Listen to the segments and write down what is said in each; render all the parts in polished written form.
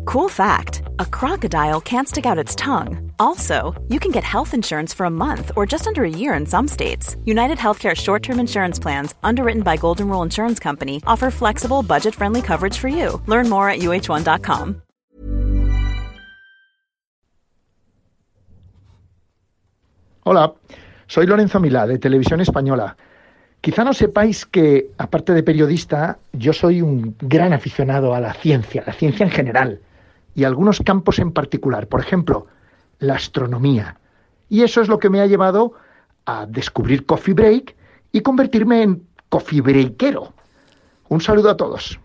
Cool fact, a crocodile can't stick out its tongue. Also, you can get health insurance for a month or just under a year in some states. United Healthcare short-term insurance plans, underwritten by Golden Rule Insurance Company, offer flexible, budget-friendly coverage for you. Learn more at uh1.com. Hola, soy Lorenzo Milá, de Televisión Española. Quizá no sepáis que, aparte de periodista, yo soy un gran aficionado a la ciencia en general, y algunos campos en particular, por ejemplo, la astronomía. Y eso es lo que me ha llevado a descubrir Coffee Break y convertirme en coffee breakero. Un saludo a todos.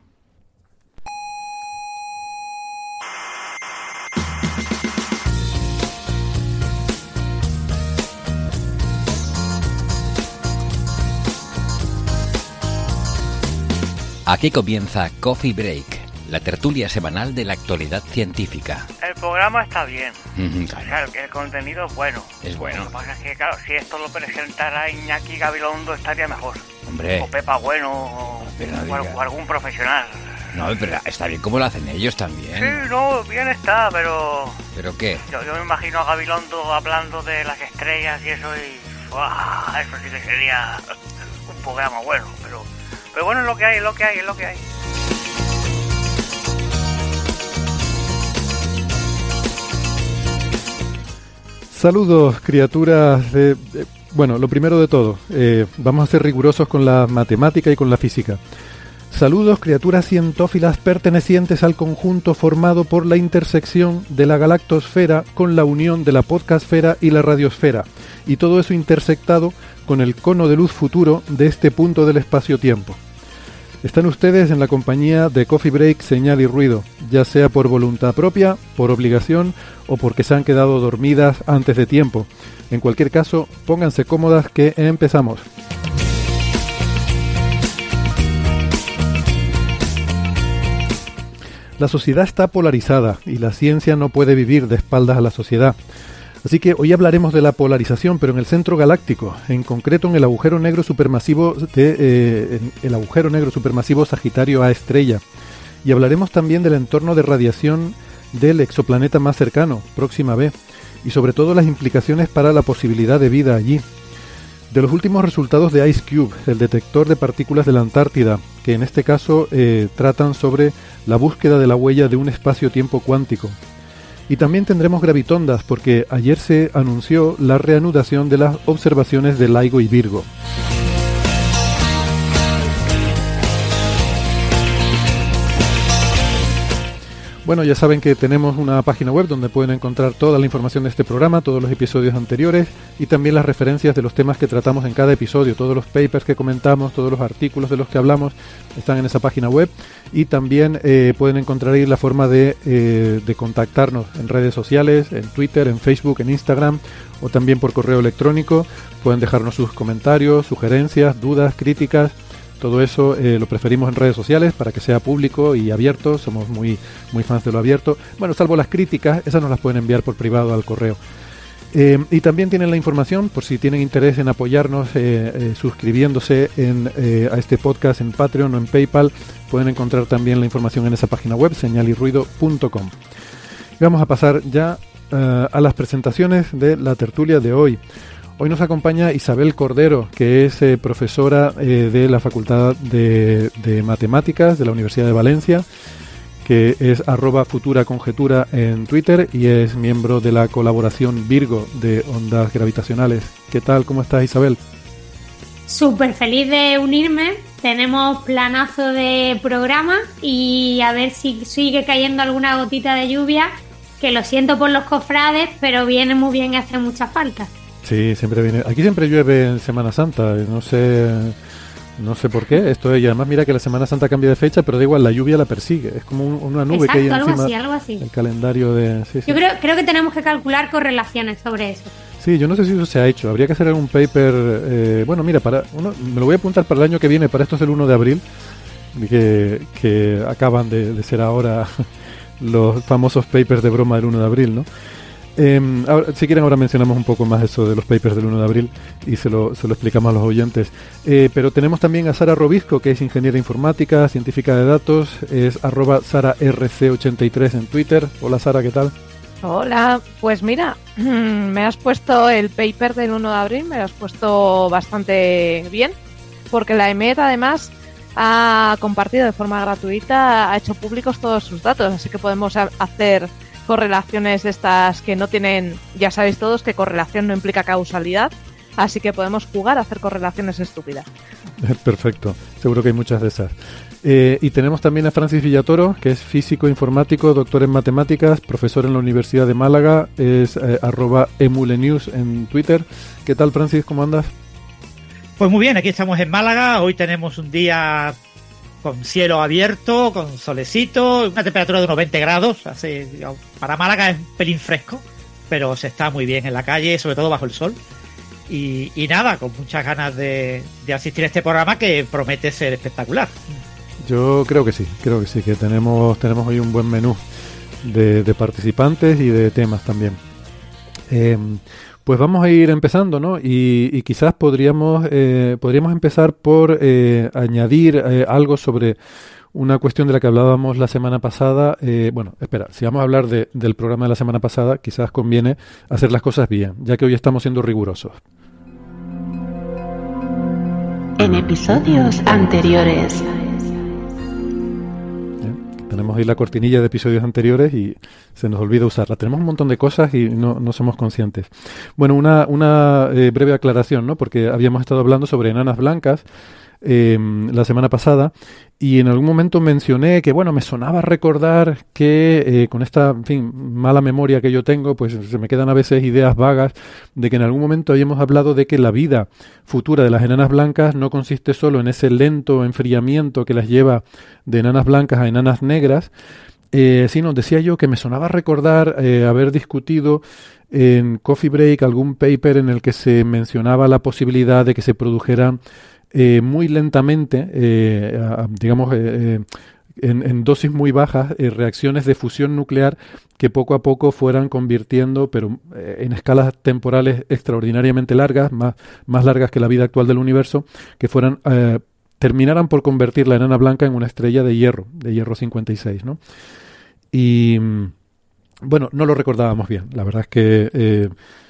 Aquí comienza Coffee Break, la tertulia semanal de la actualidad científica. El programa está bien. Claro. Claro, que el contenido es bueno. Es bueno. Lo que pasa es que, claro, si esto lo presentara Iñaki Gabilondo estaría mejor. Hombre. O Pepa Bueno, o algún profesional. No, pero está bien como lo hacen ellos también. Sí, no, bien está, pero... ¿Pero qué? Yo me imagino a Gabilondo hablando de las estrellas y eso y... ¡Uah! Eso sí que sería un programa bueno, pero bueno, es lo que hay, es lo que hay, es lo que hay. Saludos, criaturas de... Bueno, lo primero de todo, vamos a ser rigurosos con la matemática y con la física. Saludos, criaturas cientófilas pertenecientes al conjunto formado por la intersección de la galactosfera con la unión de la podcastfera y la radiosfera, y todo eso intersectado con el cono de luz futuro de este punto del espacio-tiempo. Están ustedes en la compañía de Coffee Break, Señal y Ruido, ya sea por voluntad propia, por obligación o porque se han quedado dormidas antes de tiempo. En cualquier caso, pónganse cómodas que empezamos. La sociedad está polarizada y la ciencia no puede vivir de espaldas a la sociedad. Así que hoy hablaremos de la polarización, pero en el centro galáctico, en concreto en el agujero negro supermasivo Sagitario A estrella. Y hablaremos también del entorno de radiación del exoplaneta más cercano, Próxima B, y sobre todo las implicaciones para la posibilidad de vida allí. De los últimos resultados de IceCube, el detector de partículas de la Antártida, que en este caso tratan sobre la búsqueda de la huella de un espacio-tiempo cuántico. Y también tendremos gravitondas, porque ayer se anunció la reanudación de las observaciones de LIGO y Virgo. Bueno, ya saben que tenemos una página web donde pueden encontrar toda la información de este programa, todos los episodios anteriores y también las referencias de los temas que tratamos en cada episodio. Todos los papers que comentamos, todos los artículos de los que hablamos están en esa página web y también pueden encontrar ahí la forma de contactarnos en redes sociales, en Twitter, en Facebook, en Instagram o también por correo electrónico. Pueden dejarnos sus comentarios, sugerencias, dudas, críticas. Todo eso lo preferimos en redes sociales para que sea público y abierto. Somos muy fans de lo abierto. Bueno, salvo las críticas, esas nos las pueden enviar por privado al correo. Y también tienen la información, por si tienen interés en apoyarnos suscribiéndose a este podcast en Patreon o en PayPal. Pueden encontrar también la información en esa página web, señalyrruido.com. Y vamos a pasar ya a las presentaciones de la tertulia de hoy. Hoy nos acompaña Isabel Cordero, que es profesora de la Facultad de Matemáticas de la Universidad de Valencia, que es @futuraconjetura en Twitter y es miembro de la colaboración Virgo de ondas gravitacionales. ¿Qué tal? ¿Cómo estás, Isabel? Súper feliz de unirme. Tenemos planazo de programa y a ver si sigue cayendo alguna gotita de lluvia, que lo siento por los cofrades, pero viene muy bien y hace mucha falta. Sí, siempre viene. Aquí siempre llueve en Semana Santa, no sé por qué. Esto y además mira que la Semana Santa cambia de fecha, pero da igual, la lluvia la persigue. Es como una nube. Exacto, que hay encima. Algo así. El calendario de... Sí. Yo creo que tenemos que calcular correlaciones sobre eso. Sí, yo no sé si eso se ha hecho. Habría que hacer algún paper. Bueno, mira, me lo voy a apuntar para el año que viene. Para esto es el 1 de abril, que acaban de ser ahora los famosos papers de broma del 1 de abril, ¿no? Ahora, si quieren, ahora mencionamos un poco más eso de los papers del 1 de abril y se lo explicamos a los oyentes. Pero tenemos también a Sara Robisco, que es ingeniera informática, científica de datos, es @SaraRC83 en Twitter. Hola Sara, ¿qué tal? Hola, pues mira, me has puesto el paper del 1 de abril, me lo has puesto bastante bien, porque la EMET además ha compartido de forma gratuita, ha hecho públicos todos sus datos, así que podemos hacer correlaciones de estas que no tienen, ya sabéis todos que correlación no implica causalidad, así que podemos jugar a hacer correlaciones estúpidas. Perfecto, seguro que hay muchas de esas. Y tenemos también a Francis Villatoro, que es físico informático, doctor en matemáticas, profesor en la Universidad de Málaga, es @emulenews en Twitter. ¿Qué tal, Francis? ¿Cómo andas? Pues muy bien, aquí estamos en Málaga, hoy tenemos un día con cielo abierto, con solecito, una temperatura de unos 20 grados, así, para Málaga es un pelín fresco, pero se está muy bien en la calle, sobre todo bajo el sol. Y nada, con muchas ganas de asistir a este programa que promete ser espectacular. Yo creo que sí, que tenemos hoy un buen menú de participantes y de temas también. Pues vamos a ir empezando, ¿no? Y quizás podríamos empezar por añadir algo sobre una cuestión de la que hablábamos la semana pasada. Bueno, espera, si vamos a hablar del programa de la semana pasada, quizás conviene hacer las cosas bien, ya que hoy estamos siendo rigurosos. En episodios anteriores. Tenemos ahí la cortinilla de episodios anteriores y se nos olvida usarla. Tenemos un montón de cosas y no somos conscientes. Bueno, una breve aclaración, ¿no? Porque habíamos estado hablando sobre enanas blancas la semana pasada y en algún momento mencioné que, bueno, me sonaba recordar que con esta, en fin, mala memoria que yo tengo, pues se me quedan a veces ideas vagas de que en algún momento habíamos hablado de que la vida futura de las enanas blancas no consiste solo en ese lento enfriamiento que las lleva de enanas blancas a enanas negras, sino, decía yo, que me sonaba recordar haber discutido en Coffee Break algún paper en el que se mencionaba la posibilidad de que se produjeran muy lentamente, digamos, en dosis muy bajas, reacciones de fusión nuclear que poco a poco fueran convirtiendo, pero en escalas temporales extraordinariamente largas, más largas que la vida actual del universo, que fueran terminaran por convertir la enana blanca en una estrella de hierro 56, ¿no? Y bueno, no lo recordábamos bien. La verdad es que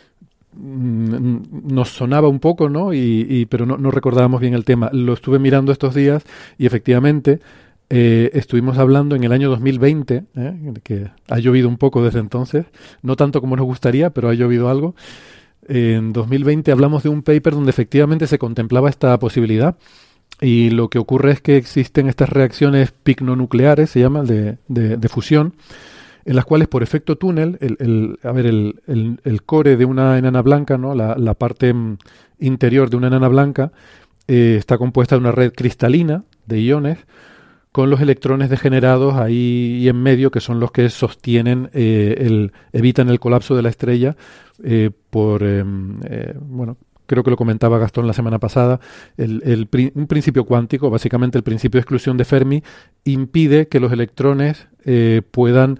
nos sonaba un poco, ¿no? Pero no recordábamos bien el tema. Lo estuve mirando estos días y efectivamente estuvimos hablando en el año 2020, que ha llovido un poco desde entonces, no tanto como nos gustaría, pero ha llovido algo. En 2020 hablamos de un paper donde efectivamente se contemplaba esta posibilidad y lo que ocurre es que existen estas reacciones picnonucleares, se llaman, de fusión, en las cuales por efecto túnel, el core de una enana blanca, ¿no? La parte interior de una enana blanca está compuesta de una red cristalina de iones con los electrones degenerados ahí en medio, que son los que sostienen, evitan el colapso de la estrella bueno, creo que lo comentaba Gastón la semana pasada, un principio cuántico, básicamente el principio de exclusión de Fermi, impide que los electrones puedan,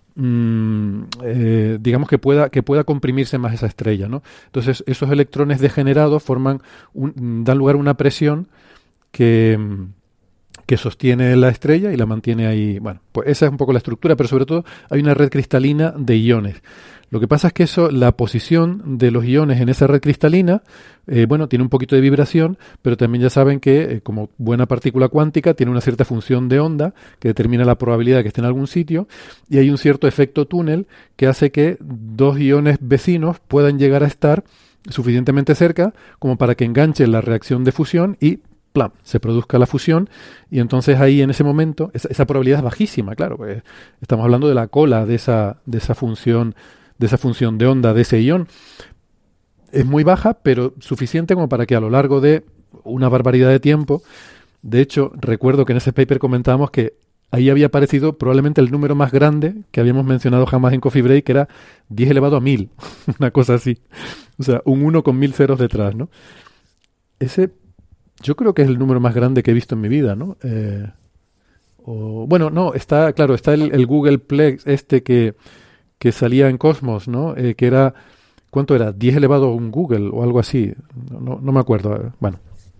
digamos que pueda comprimirse más esa estrella, ¿no? Entonces esos electrones degenerados dan lugar a una presión que sostiene la estrella y la mantiene ahí. Bueno, pues esa es un poco la estructura, pero sobre todo hay una red cristalina de iones. Lo que pasa es que la posición de los iones en esa red cristalina, bueno, tiene un poquito de vibración, pero también ya saben que, como buena partícula cuántica, tiene una cierta función de onda que determina la probabilidad de que esté en algún sitio, y hay un cierto efecto túnel que hace que dos iones vecinos puedan llegar a estar suficientemente cerca como para que enganchen la reacción de fusión y ¡plam!, se produzca la fusión, y entonces ahí en ese momento, esa probabilidad es bajísima, claro, pues estamos hablando de la cola de esa función de onda de ese ion. Es muy baja, pero suficiente como para que a lo largo de una barbaridad de tiempo, de hecho, recuerdo que en ese paper comentábamos que ahí había aparecido probablemente el número más grande que habíamos mencionado jamás en Coffee Break, que era 10 elevado a 1000, una cosa así. O sea, un 1 con 1000 ceros detrás, ¿no? Ese, yo creo que es el número más grande que he visto en mi vida, ¿no? Bueno, no, está el Googleplex que que salía en Cosmos, ¿no? Que era, ¿cuánto era? 10 elevado a un Google o algo así. No me acuerdo. Bueno,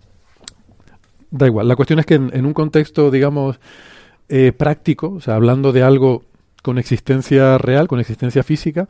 da igual. La cuestión es que en un contexto, digamos, práctico, o sea, hablando de algo con existencia real, con existencia física,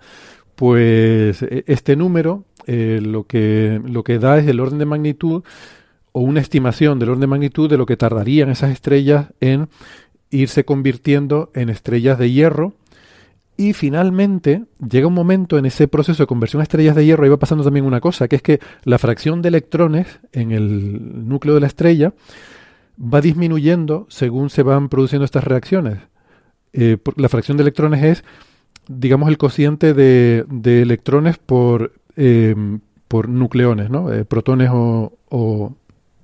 pues este número lo que da es el orden de magnitud o una estimación del orden de magnitud de lo que tardarían esas estrellas en irse convirtiendo en estrellas de hierro. Y finalmente llega un momento en ese proceso de conversión a estrellas de hierro, ahí va pasando también una cosa, que es que la fracción de electrones en el núcleo de la estrella va disminuyendo según se van produciendo estas reacciones. La fracción de electrones es, digamos, el cociente de electrones por nucleones, ¿no? Protones o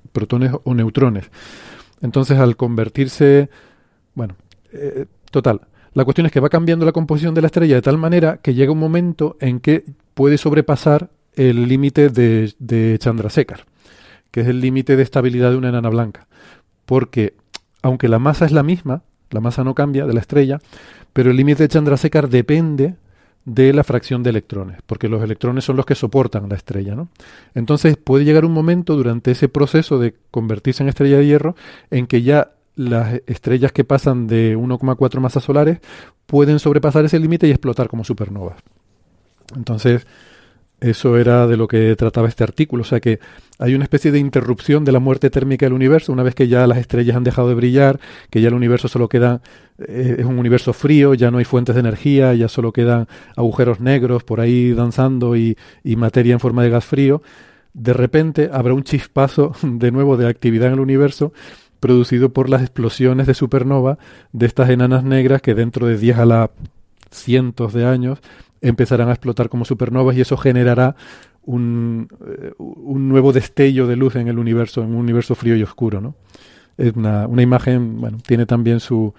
neutrones. Entonces, al convertirse, bueno, total. La cuestión es que va cambiando la composición de la estrella de tal manera que llega un momento en que puede sobrepasar el límite de Chandrasekhar, que es el límite de estabilidad de una enana blanca. Porque, aunque la masa es la misma, la masa no cambia de la estrella, pero el límite de Chandrasekhar depende de la fracción de electrones, porque los electrones son los que soportan la estrella, ¿no? Entonces puede llegar un momento durante ese proceso de convertirse en estrella de hierro en que ya las estrellas que pasan de 1,4 masas solares pueden sobrepasar ese límite y explotar como supernovas. Entonces, eso era de lo que trataba este artículo. O sea que hay una especie de interrupción de la muerte térmica del universo una vez que ya las estrellas han dejado de brillar, que ya el universo solo queda, es un universo frío, ya no hay fuentes de energía, ya solo quedan agujeros negros por ahí danzando y materia en forma de gas frío. De repente habrá un chispazo de nuevo de actividad en el universo producido por las explosiones de supernova de estas enanas negras que dentro de 10 a la cientos de años empezarán a explotar como supernovas y eso generará un nuevo destello de luz en el universo, en un universo frío y oscuro, ¿no? Es una imagen, bueno, tiene también su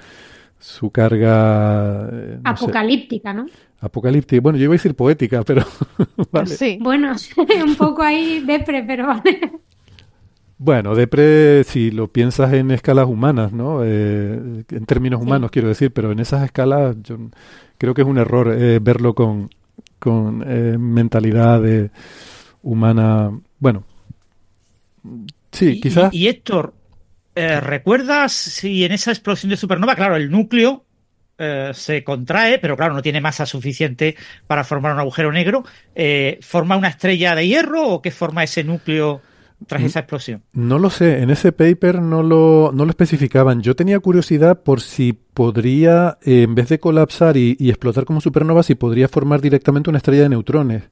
carga apocalíptica, ¿no? Apocalíptica. Bueno, yo iba a decir poética, pero vale. Sí. Bueno, un poco ahí depre, pero vale. Bueno, depre si lo piensas en escalas humanas, ¿no? En términos humanos, quiero decir, pero en esas escalas yo creo que es un error verlo con mentalidad humana. Bueno, sí, quizás. Y Héctor, ¿recuerdas si en esa explosión de supernova, claro, el núcleo se contrae, pero claro, no tiene masa suficiente para formar un agujero negro? ¿Forma una estrella de hierro o qué forma ese núcleo tras esa explosión? No lo sé, en ese paper no lo especificaban. Yo tenía curiosidad por si podría, en vez de colapsar y explotar como supernova, si podría formar directamente una estrella de neutrones.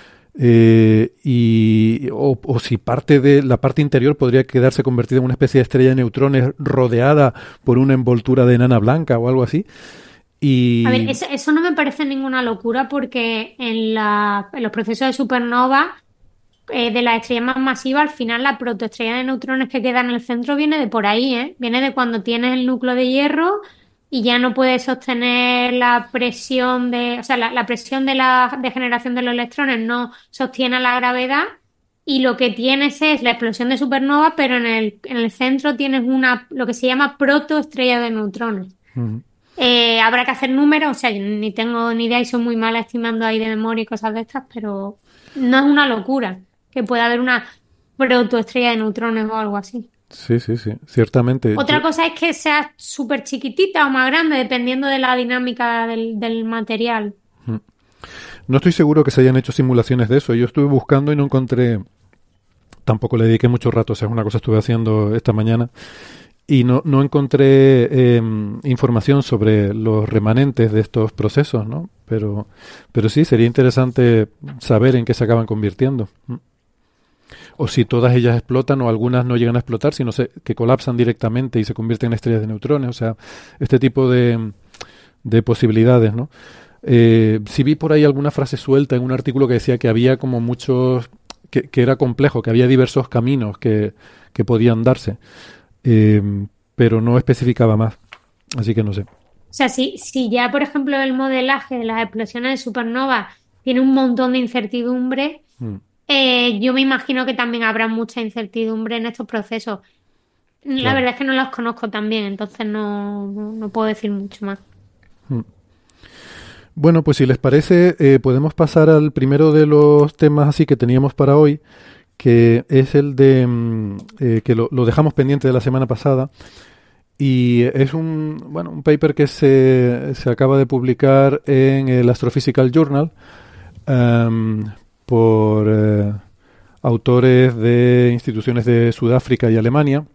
O si parte de la parte interior podría quedarse convertida en una especie de estrella de neutrones rodeada por una envoltura de enana blanca o algo así. A ver, eso no me parece ninguna locura porque en los procesos de supernova de las estrellas más masivas, al final la protoestrella de neutrones que queda en el centro viene de por ahí, ¿eh? Viene de cuando tienes el núcleo de hierro y ya no puedes sostener la presión la presión de generación de los electrones no sostiene la gravedad y lo que tienes es la explosión de supernova, pero en el centro tienes lo que se llama protoestrella de neutrones. Uh-huh. Habrá que hacer números, o sea, yo ni tengo ni idea y soy muy mala estimando ahí de memoria y cosas de estas, pero no es una locura que pueda haber una protoestrella de neutrones o algo así. Sí, ciertamente. Otra cosa es que sea súper chiquitita o más grande, dependiendo de la dinámica del material. No estoy seguro que se hayan hecho simulaciones de eso. Yo estuve buscando y no encontré, tampoco le dediqué mucho rato, o sea, es una cosa que estuve haciendo esta mañana, y no encontré información sobre los remanentes de estos procesos, ¿no? Pero sí, sería interesante saber en qué se acaban convirtiendo. O si todas ellas explotan o algunas no llegan a explotar, sino que colapsan directamente y se convierten en estrellas de neutrones. O sea, este tipo de posibilidades, ¿no? Sí vi por ahí alguna frase suelta en un artículo que decía que había como muchos, que era complejo, que había diversos caminos que podían darse. Pero no especificaba más, así que no sé. O sea, si ya, por ejemplo, el modelaje de las explosiones de supernova tiene un montón de incertidumbre, yo me imagino que también habrá mucha incertidumbre en estos procesos. Claro. La verdad es que no los conozco tan bien, entonces no puedo decir mucho más. Bueno, pues si les parece, podemos pasar al primero de los temas así que teníamos para hoy, que es el de que lo dejamos pendiente de la semana pasada, y es un paper que se acaba de publicar en el Astrophysical Journal por autores de instituciones de Sudáfrica y Alemania,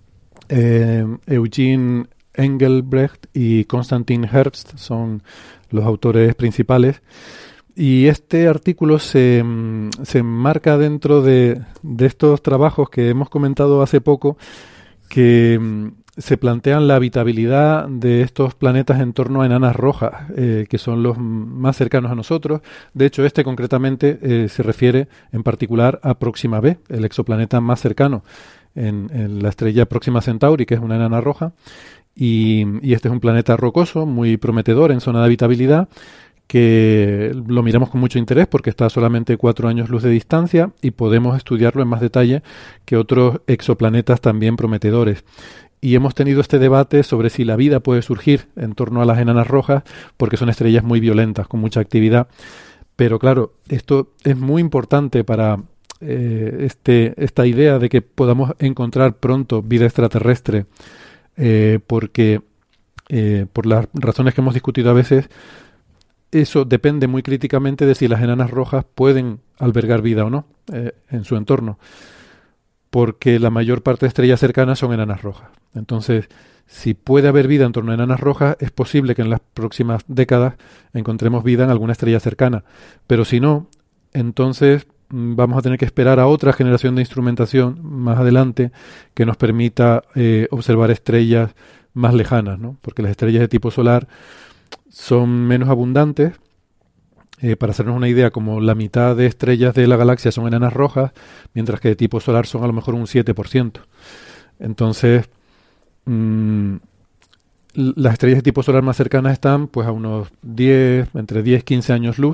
Eugene Engelbrecht y Konstantin Herbst son los autores principales. Y este artículo se enmarca dentro de estos trabajos que hemos comentado hace poco, que se plantean la habitabilidad de estos planetas en torno a enanas rojas, que son los más cercanos a nosotros. De hecho, este concretamente se refiere en particular a Próxima B, el exoplaneta más cercano en la estrella Próxima Centauri, que es una enana roja. Y este es un planeta rocoso, muy prometedor en zona de habitabilidad, que lo miramos con mucho interés porque está a solamente 4 años luz de distancia y podemos estudiarlo en más detalle que otros exoplanetas también prometedores. Y hemos tenido este debate sobre si la vida puede surgir en torno a las enanas rojas, porque son estrellas muy violentas, con mucha actividad. Pero claro, esto es muy importante para esta idea de que podamos encontrar pronto vida extraterrestre, porque por las razones que hemos discutido a veces, eso depende muy críticamente de si las enanas rojas pueden albergar vida o no en su entorno, porque la mayor parte de estrellas cercanas son enanas rojas. Entonces, si puede haber vida en torno a enanas rojas, es posible que en las próximas décadas encontremos vida en alguna estrella cercana, pero si no, entonces vamos a tener que esperar a otra generación de instrumentación más adelante que nos permita observar estrellas más lejanas, ¿no? Porque las estrellas de tipo solar son menos abundantes. Para hacernos una idea, como la mitad de estrellas de la galaxia son enanas rojas, mientras que de tipo solar son a lo mejor un 7%. Entonces, las estrellas de tipo solar más cercanas están pues a unos entre 10 y 15 años luz,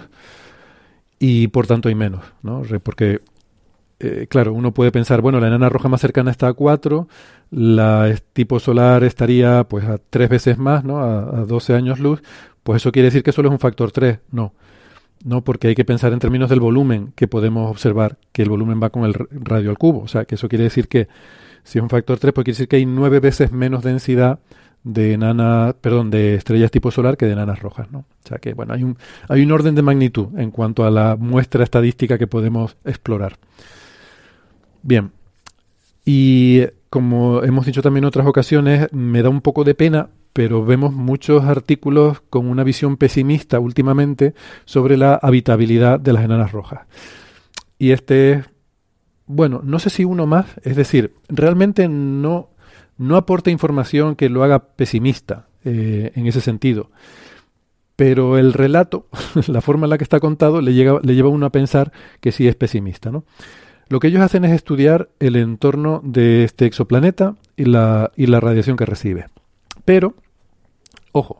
y por tanto hay menos, ¿no? Porque, claro, uno puede pensar, bueno, la enana roja más cercana está a 4, la tipo solar estaría pues a 3 veces más, ¿no? A 12 años luz, pues eso quiere decir que solo es un factor 3. No, porque hay que pensar en términos del volumen que podemos observar, que el volumen va con el radio al cubo. O sea, que eso quiere decir que si es un factor 3, pues quiere decir que hay 9 veces menos densidad de estrellas tipo solar que de enanas rojas, ¿no? O sea que, bueno, hay un orden de magnitud en cuanto a la muestra estadística que podemos explorar. Bien, y como hemos dicho también en otras ocasiones, me da un poco de pena, pero vemos muchos artículos con una visión pesimista últimamente sobre la habitabilidad de las enanas rojas. Y bueno, no sé si uno más, es decir, realmente no aporta información que lo haga pesimista en ese sentido. Pero el relato, la forma en la que está contado, le lleva a uno a pensar que sí es pesimista, ¿no? Lo que ellos hacen es estudiar el entorno de este exoplaneta y la radiación que recibe. Pero, ojo,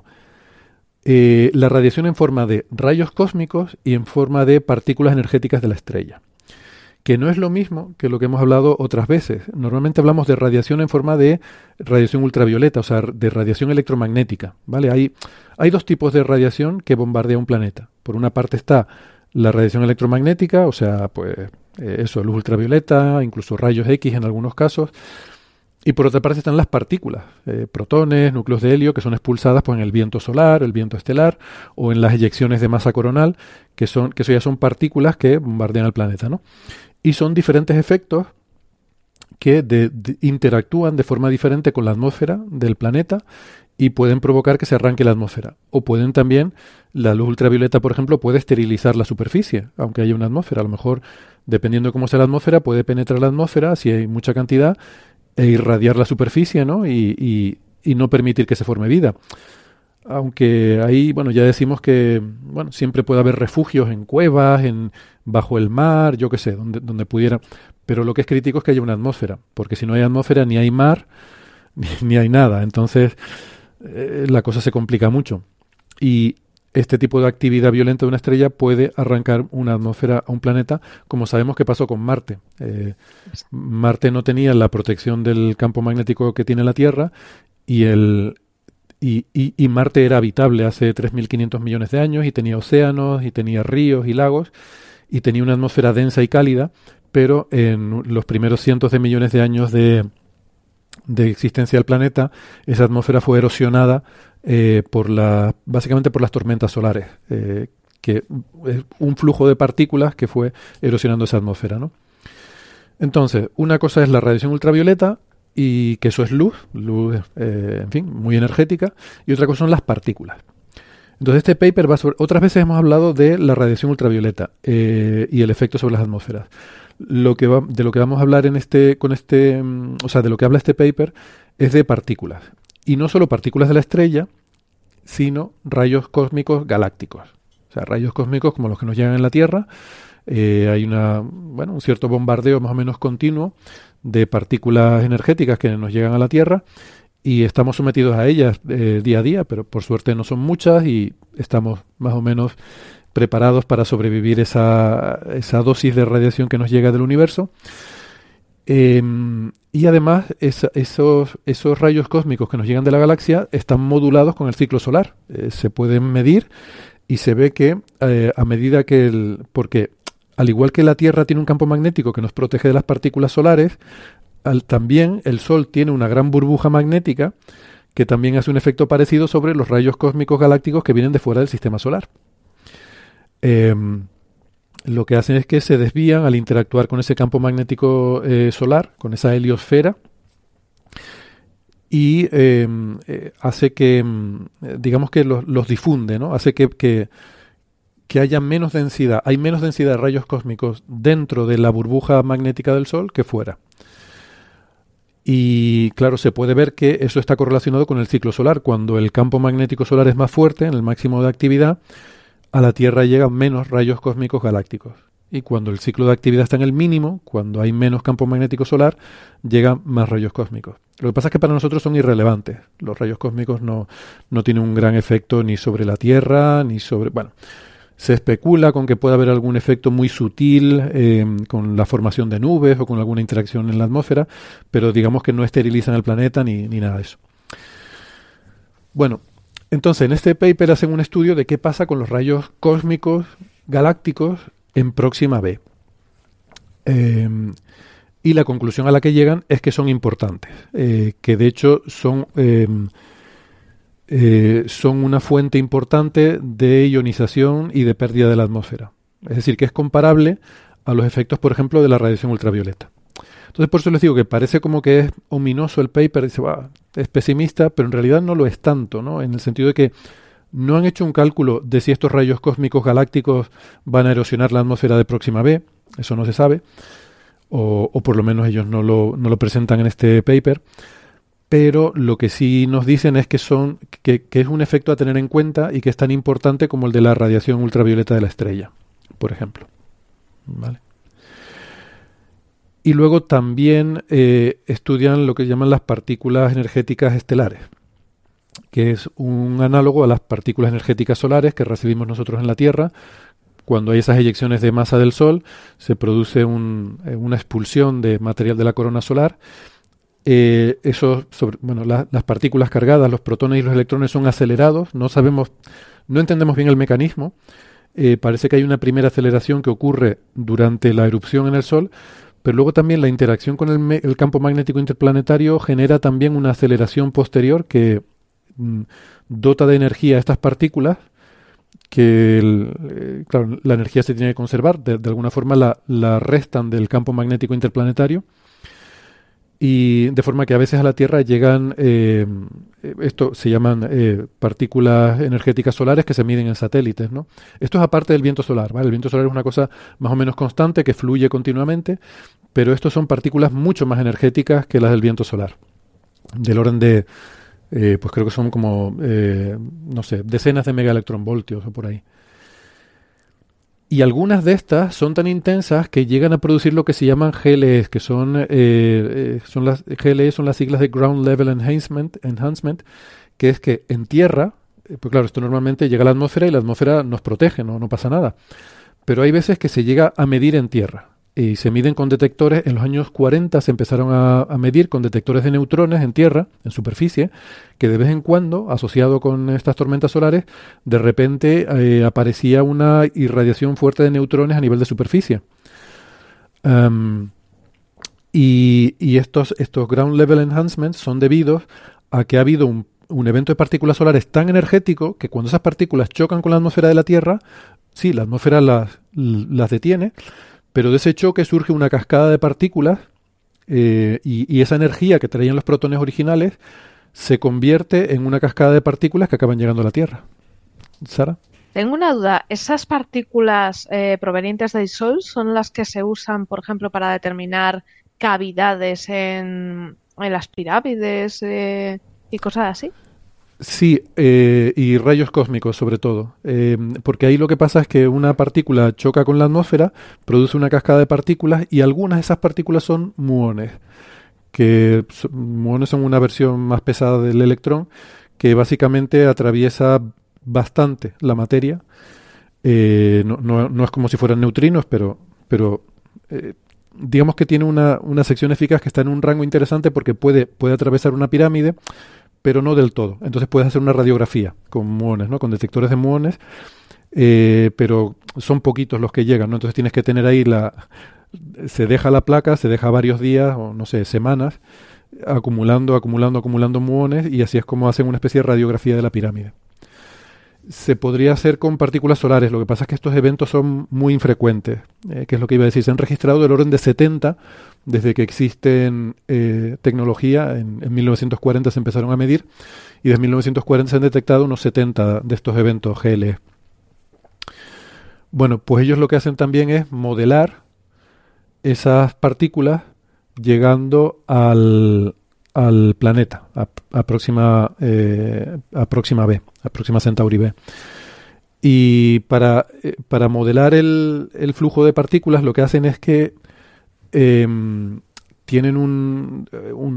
la radiación en forma de rayos cósmicos y en forma de partículas energéticas de la estrella, que no es lo mismo que lo que hemos hablado otras veces. Normalmente hablamos de radiación en forma de radiación ultravioleta, o sea, de radiación electromagnética, ¿vale? Hay 2 tipos de radiación que bombardea un planeta. Por una parte está la radiación electromagnética, o sea, pues luz ultravioleta, incluso rayos X en algunos casos. Y por otra parte están las partículas, protones, núcleos de helio, que son expulsadas pues, en el viento solar, el viento estelar, o en las eyecciones de masa coronal, que eso ya son partículas que bombardean el planeta, ¿no? Y son diferentes efectos que interactúan de forma diferente con la atmósfera del planeta y pueden provocar que se arranque la atmósfera. O pueden también, la luz ultravioleta, por ejemplo, puede esterilizar la superficie, aunque haya una atmósfera. A lo mejor, dependiendo de cómo sea la atmósfera, puede penetrar la atmósfera, si hay mucha cantidad, e irradiar la superficie, ¿no? Y no permitir que se forme vida. Aunque ahí, bueno, ya decimos que siempre puede haber refugios en cuevas, bajo el mar, yo qué sé, donde pudiera. Pero lo que es crítico es que haya una atmósfera, porque si no hay atmósfera ni hay mar, ni hay nada. Entonces, la cosa se complica mucho. Y este tipo de actividad violenta de una estrella puede arrancar una atmósfera a un planeta, como sabemos que pasó con Marte. Marte no tenía la protección del campo magnético que tiene la Tierra y y Marte era habitable hace 3.500 millones de años y tenía océanos y tenía ríos y lagos y tenía una atmósfera densa y cálida, pero en los primeros cientos de millones de años de existencia del planeta, esa atmósfera fue erosionada básicamente por las tormentas solares, que es un flujo de partículas que fue erosionando esa atmósfera, ¿no? Entonces, una cosa es la radiación ultravioleta, y que eso es luz, en fin, muy energética, y otra cosa son las partículas. Entonces este paper va sobre... Otras veces hemos hablado de la radiación ultravioleta y el efecto sobre las atmósferas. De lo que vamos a hablar de lo que habla este paper es de partículas. Y no solo partículas de la estrella, sino rayos cósmicos galácticos. O sea, rayos cósmicos como los que nos llegan en la Tierra. Hay un cierto bombardeo más o menos continuo de partículas energéticas que nos llegan a la Tierra y estamos sometidos a ellas día a día, pero por suerte no son muchas y estamos más o menos preparados para sobrevivir esa dosis de radiación que nos llega del universo. Y además esos rayos cósmicos que nos llegan de la galaxia están modulados con el ciclo solar. Se pueden medir y se ve que a medida que porque al igual que la Tierra tiene un campo magnético que nos protege de las partículas solares, también el Sol tiene una gran burbuja magnética que también hace un efecto parecido sobre los rayos cósmicos galácticos que vienen de fuera del sistema solar. Lo que hacen es que se desvían al interactuar con ese campo magnético solar, con esa heliosfera, y hace que, digamos que los difunde, ¿no? Hace que haya menos densidad, hay menos densidad de rayos cósmicos dentro de la burbuja magnética del Sol que fuera. Y claro, se puede ver que eso está correlacionado con el ciclo solar. Cuando el campo magnético solar es más fuerte, en el máximo de actividad, a la Tierra llegan menos rayos cósmicos galácticos. Y cuando el ciclo de actividad está en el mínimo, cuando hay menos campo magnético solar, llegan más rayos cósmicos. Lo que pasa es que para nosotros son irrelevantes. Los rayos cósmicos no tienen un gran efecto ni sobre la Tierra, ni sobre... Bueno, se especula con que pueda haber algún efecto muy sutil con la formación de nubes o con alguna interacción en la atmósfera, pero digamos que no esterilizan el planeta ni nada de eso. Bueno, entonces en este paper hacen un estudio de qué pasa con los rayos cósmicos galácticos en Próxima B. Y la conclusión a la que llegan es que son importantes, que de hecho son una fuente importante de ionización y de pérdida de la atmósfera. Es decir, que es comparable a los efectos, por ejemplo, de la radiación ultravioleta. Entonces, por eso les digo que parece como que es ominoso el paper, dice, es pesimista, pero en realidad no lo es tanto, ¿no? En el sentido de que no han hecho un cálculo de si estos rayos cósmicos galácticos van a erosionar la atmósfera de Próxima B, eso no se sabe, o por lo menos ellos no lo presentan en este paper. Pero lo que sí nos dicen es que es un efecto a tener en cuenta y que es tan importante como el de la radiación ultravioleta de la estrella, por ejemplo. ¿Vale? Y luego también estudian lo que llaman las partículas energéticas estelares, que es un análogo a las partículas energéticas solares que recibimos nosotros en la Tierra. Cuando hay esas eyecciones de masa del Sol, se produce una expulsión de material de la corona solar. Las partículas cargadas, los protones y los electrones son acelerados, no entendemos bien el mecanismo. Parece que hay una primera aceleración que ocurre durante la erupción en el Sol, pero luego también la interacción con el campo magnético interplanetario genera también una aceleración posterior que dota de energía a estas partículas, que claro, la energía se tiene que conservar, de alguna forma la restan del campo magnético interplanetario. Y de forma que a veces a la Tierra llegan, esto se llaman partículas energéticas solares que se miden en satélites, ¿no? Esto es aparte del viento solar, ¿vale? El viento solar es una cosa más o menos constante que fluye continuamente, pero estos son partículas mucho más energéticas que las del viento solar, del orden de, pues creo que son como, decenas de megaelectronvoltios o por ahí. Y algunas de estas son tan intensas que llegan a producir lo que se llaman GLEs, que son las GLE son las siglas de Ground Level Enhancement, que es que en tierra, pues claro, esto normalmente llega a la atmósfera y la atmósfera nos protege, no pasa nada. Pero hay veces que se llega a medir en tierra. y se miden con detectores. En los años 40 se empezaron a medir con detectores de neutrones en tierra, en superficie, que de vez en cuando, asociado con estas tormentas solares, de repente aparecía una irradiación fuerte de neutrones a nivel de superficie. Y estos ground level enhancements son debidos a que ha habido un evento de partículas solares tan energético que cuando esas partículas chocan con la atmósfera de la Tierra, sí, la atmósfera las detiene, pero de ese choque surge una cascada de partículas y esa energía que traían los protones originales se convierte en una cascada de partículas que acaban llegando a la Tierra. ¿Sara? Tengo una duda. ¿Esas partículas provenientes del Sol son las que se usan, por ejemplo, para determinar cavidades en las pirámides y cosas así? Sí, y rayos cósmicos sobre todo, porque ahí lo que pasa es que una partícula choca con la atmósfera, produce una cascada de partículas y algunas de esas partículas son muones, muones son una versión más pesada del electrón que básicamente atraviesa bastante la materia. No es como si fueran neutrinos, pero digamos que tiene una sección eficaz que está en un rango interesante porque puede atravesar una pirámide, pero no del todo. Entonces puedes hacer una radiografía con muones, ¿no? Con detectores de muones, pero son poquitos los que llegan, ¿no? Entonces tienes que tener ahí se deja la placa, se deja varios días o no sé, semanas, acumulando muones, y así es como hacen una especie de radiografía de la pirámide. Se podría hacer con partículas solares. Lo que pasa es que estos eventos son muy infrecuentes, que es lo que iba a decir. Se han registrado del orden de 70 desde que existen tecnología. En 1940 se empezaron a medir y desde 1940 se han detectado unos 70 de estos eventos GLE. Bueno, pues ellos lo que hacen también es modelar esas partículas llegando al planeta, a Próxima Centauri B. Y para modelar el flujo de partículas lo que hacen es que tienen un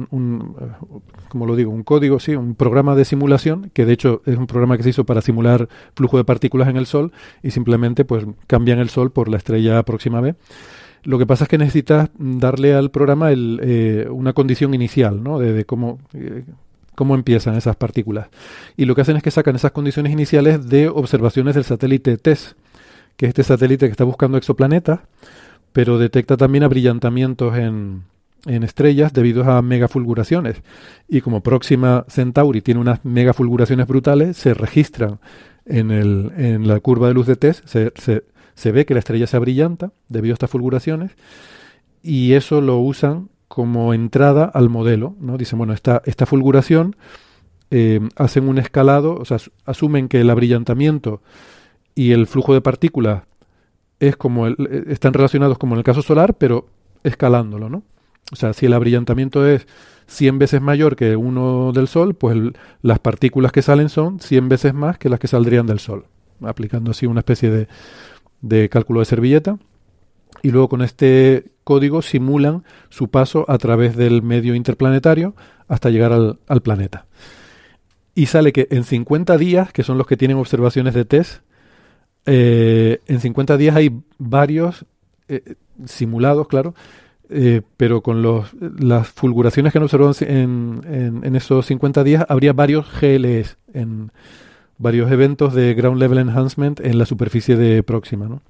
código, sí, un programa de simulación, que de hecho es un programa que se hizo para simular flujo de partículas en el Sol, y simplemente pues cambian el Sol por la estrella Próxima B. Lo que pasa es que necesitas darle al programa una condición inicial, ¿no? De cómo empiezan esas partículas. Y lo que hacen es que sacan esas condiciones iniciales de observaciones del satélite TESS, que es este satélite que está buscando exoplanetas, pero detecta también abrillantamientos en estrellas debido a megafulguraciones. Y como Próxima Centauri tiene unas megafulguraciones brutales, se registran en la curva de luz de TESS, se ve que la estrella se abrillanta debido a estas fulguraciones, y eso lo usan como entrada al modelo, ¿no? Dicen, bueno, esta fulguración, hacen un escalado, o sea, asumen que el abrillantamiento y el flujo de partículas están relacionados como en el caso solar, pero escalándolo, ¿no? O sea, si el abrillantamiento es 100 veces mayor que uno del Sol, pues las partículas que salen son 100 veces más que las que saldrían del Sol, aplicando así una especie de cálculo de servilleta, y luego con este código simulan su paso a través del medio interplanetario hasta llegar al planeta. Y sale que en 50 días, que son los que tienen observaciones de TESS, en 50 días hay varios simulados, claro, pero con las fulguraciones que han observado en esos 50 días, habría varios GLEs, en varios eventos de Ground Level Enhancement en la superficie de Próxima, ¿no?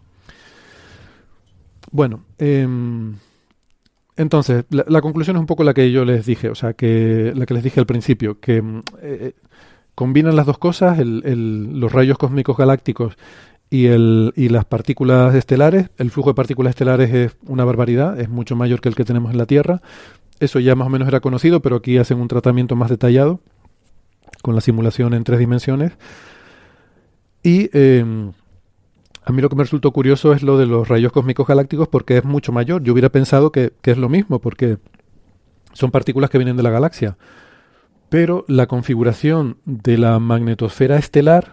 Bueno, entonces, la conclusión es un poco la que yo les dije, o sea, la que les dije al principio, que combinan las dos cosas, los rayos cósmicos galácticos y las partículas estelares. El flujo de partículas estelares es una barbaridad, es mucho mayor que el que tenemos en la Tierra. Eso ya más o menos era conocido, pero aquí hacen un tratamiento más detallado con la simulación en 3 dimensiones. Y a mí lo que me resultó curioso es lo de los rayos cósmicos galácticos, porque es mucho mayor. Yo hubiera pensado que es lo mismo, porque son partículas que vienen de la galaxia. Pero la configuración de la magnetosfera estelar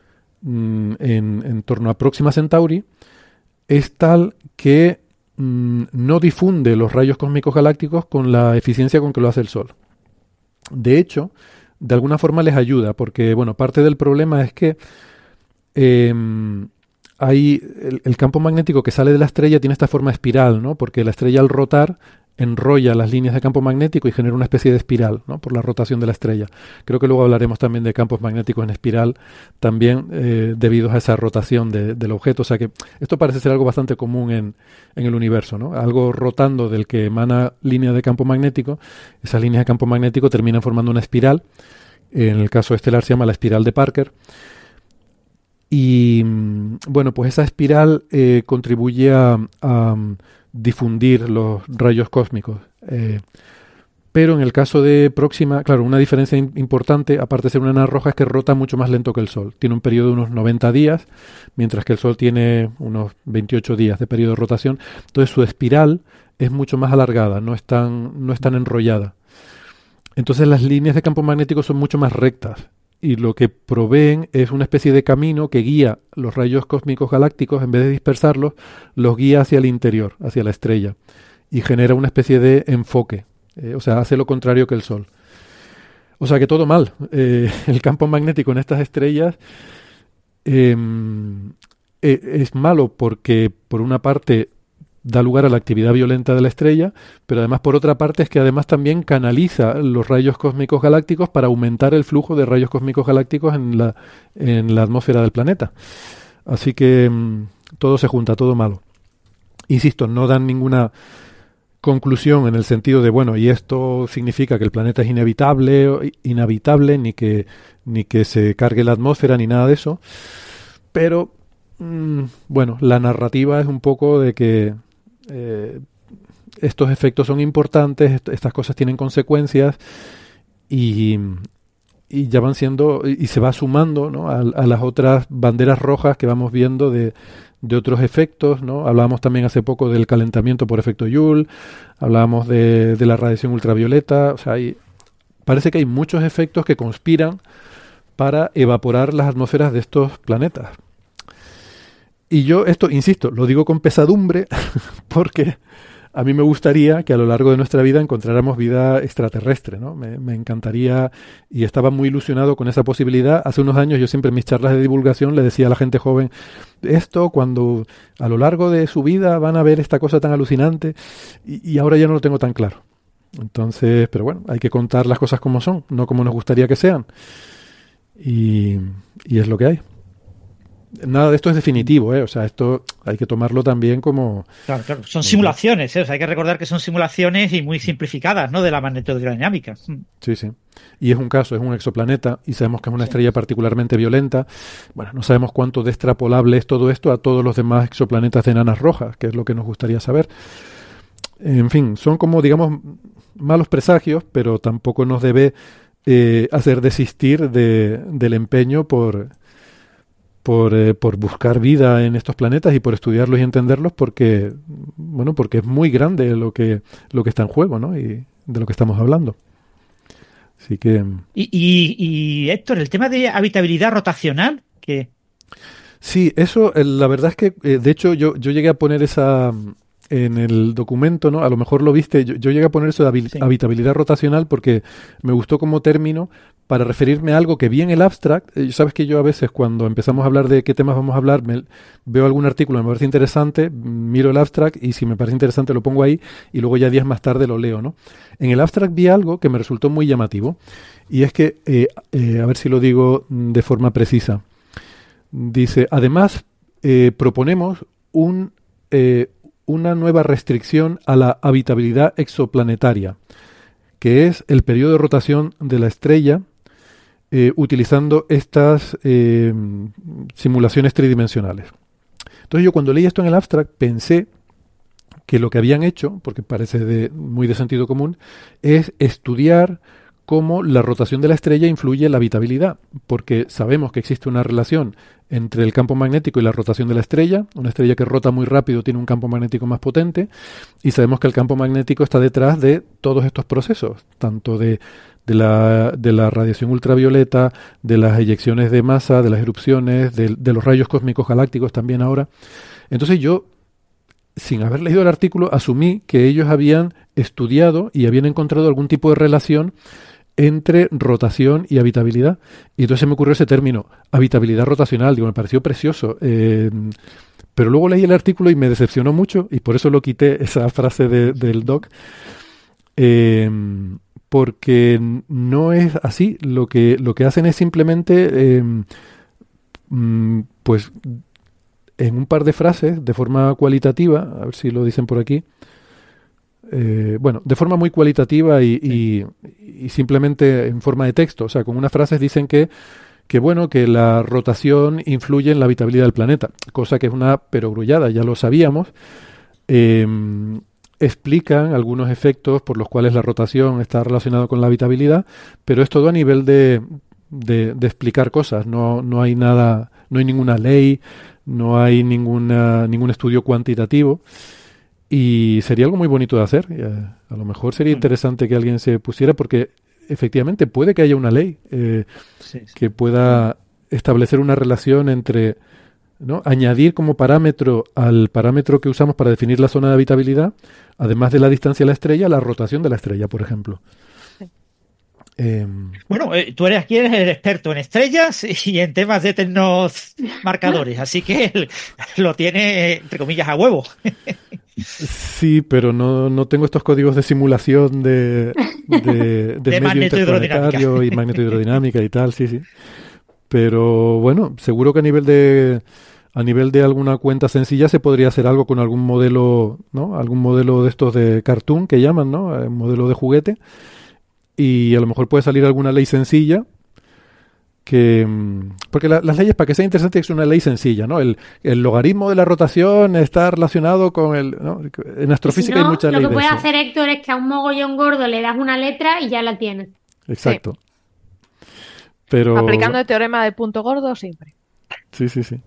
en torno a Próxima Centauri es tal que no difunde los rayos cósmicos galácticos con la eficiencia con que lo hace el Sol. De hecho, de alguna forma les ayuda, porque bueno, parte del problema es que el campo magnético que sale de la estrella tiene esta forma espiral, ¿no? Porque la estrella al rotar enrolla las líneas de campo magnético y genera una especie de espiral, ¿no? Por la rotación de la estrella. Creo que luego hablaremos también de campos magnéticos en espiral, también debido a esa rotación del objeto. O sea que esto parece ser algo bastante común en el universo, ¿no? Algo rotando del que emana línea de campo magnético. Esas líneas de campo magnético terminan formando una espiral. En el caso estelar se llama la espiral de Parker. Y bueno, pues esa espiral contribuye a difundir los rayos cósmicos. Pero en el caso de Próxima, claro, una diferencia importante, aparte de ser una enana roja, es que rota mucho más lento que el Sol. Tiene un periodo de unos 90 días, mientras que el Sol tiene unos 28 días de periodo de rotación. Entonces su espiral es mucho más alargada, no es tan enrollada. Entonces las líneas de campo magnético son mucho más rectas. Y lo que proveen es una especie de camino que guía los rayos cósmicos galácticos, en vez de dispersarlos, los guía hacia el interior, hacia la estrella, y genera una especie de enfoque, o sea, hace lo contrario que el Sol. O sea que todo mal. El campo magnético en estas estrellas es malo porque, por una parte, da lugar a la actividad violenta de la estrella, pero además, por otra parte, es que además también canaliza los rayos cósmicos galácticos para aumentar el flujo de rayos cósmicos galácticos en la atmósfera del planeta. Así que todo se junta, todo malo. Insisto, no dan ninguna conclusión en el sentido de, bueno, y esto significa que el planeta es inhabitable, ni que se cargue la atmósfera, ni nada de eso. Pero, bueno, la narrativa es un poco de que estos efectos son importantes, estas cosas tienen consecuencias y ya van siendo, y se va sumando, ¿no? a las otras banderas rojas que vamos viendo de otros efectos, ¿no? Hablábamos también hace poco del calentamiento por efecto Joule, hablábamos de la radiación ultravioleta, o sea, parece que hay muchos efectos que conspiran para evaporar las atmósferas de estos planetas. Y yo esto, insisto, lo digo con pesadumbre porque a mí me gustaría que a lo largo de nuestra vida encontráramos vida extraterrestre, ¿no? Me encantaría, y estaba muy ilusionado con esa posibilidad. Hace unos años yo siempre en mis charlas de divulgación le decía a la gente joven, esto cuando a lo largo de su vida van a ver esta cosa tan alucinante, y ahora ya no lo tengo tan claro. Entonces, pero bueno, hay que contar las cosas como son, no como nos gustaría que sean. Y es lo que hay. Nada de esto es definitivo, o sea, esto hay que tomarlo también como... Claro, son simulaciones, o sea, hay que recordar que son simulaciones y muy simplificadas, ¿no?, de la magnetodinámica. Sí, sí. Y es un caso, es un exoplaneta, y sabemos que es una estrella particularmente violenta. Bueno, no sabemos cuánto de extrapolable es todo esto a todos los demás exoplanetas de enanas rojas, que es lo que nos gustaría saber. En fin, son como, digamos, malos presagios, pero tampoco nos debe hacer desistir del empeño por buscar vida en estos planetas y por estudiarlos y entenderlos, porque es muy grande lo que está en juego, ¿no? Y de lo que estamos hablando. Así que... Y Héctor, el tema de habitabilidad rotacional, ¿qué? Sí, eso, la verdad es que, de hecho, yo llegué a poner esa... en el documento, ¿no? A lo mejor lo viste, yo llegué a poner eso de habitabilidad rotacional porque me gustó como término para referirme a algo que vi en el abstract. Sabes que yo a veces cuando empezamos a hablar de qué temas vamos a hablar, veo algún artículo, me parece interesante, miro el abstract y si me parece interesante lo pongo ahí y luego ya días más tarde lo leo, ¿no? En el abstract vi algo que me resultó muy llamativo y es que, a ver si lo digo de forma precisa, dice, además proponemos una nueva restricción a la habitabilidad exoplanetaria, que es el periodo de rotación de la estrella utilizando estas simulaciones tridimensionales. Entonces yo cuando leí esto en el abstract pensé que lo que habían hecho, porque parece muy de sentido común, es estudiar cómo la rotación de la estrella influye en la habitabilidad, porque sabemos que existe una relación entre el campo magnético y la rotación de la estrella. Una estrella que rota muy rápido tiene un campo magnético más potente, y sabemos que el campo magnético está detrás de todos estos procesos, tanto de la radiación ultravioleta, de las eyecciones de masa, de las erupciones, de los rayos cósmicos galácticos también ahora. Entonces yo, sin haber leído el artículo, asumí que ellos habían estudiado y habían encontrado algún tipo de relación entre rotación y habitabilidad. Y entonces se me ocurrió ese término, habitabilidad rotacional. Digo, me pareció precioso. Pero luego leí el artículo y me decepcionó mucho, y por eso lo quité, esa frase del doc, porque no es así. Lo que hacen es simplemente, pues, en un par de frases, de forma cualitativa, a ver si lo dicen por aquí, de forma muy cualitativa y simplemente en forma de texto, o sea, con unas frases dicen que la rotación influye en la habitabilidad del planeta, cosa que es una perogrullada, ya lo sabíamos. Explican algunos efectos por los cuales la rotación está relacionada con la habitabilidad, pero es todo a nivel de explicar cosas. No hay nada, no hay ninguna ley, no hay ningún estudio cuantitativo, y sería algo muy bonito de hacer. A lo mejor sería interesante que alguien se pusiera, porque efectivamente puede que haya una ley que pueda establecer una relación entre, ¿no?, añadir como parámetro al parámetro que usamos para definir la zona de habitabilidad, además de la distancia a la estrella, la rotación de la estrella, por ejemplo. Bueno, tú eres el experto en estrellas y en temas de tecnomarcadores, así que lo tiene, entre comillas, a huevo. Sí, pero no tengo estos códigos de simulación de medio interplanetario y magnetohidrodinámica y tal, sí. Pero bueno, seguro que a nivel de alguna cuenta sencilla se podría hacer algo con algún modelo, ¿no? Algún modelo de estos de cartoon que llaman, ¿no? Un modelo de juguete. Y a lo mejor puede salir alguna ley sencilla porque las leyes, para que sea interesante, es una ley sencilla, ¿no? El logaritmo de la rotación está relacionado con ¿no? En astrofísica hay muchas leyes. Lo que puede hacer Héctor es que a un mogollón gordo le das una letra y ya la tienes. Exacto. Sí. Pero aplicando el teorema de punto gordo siempre. Sí.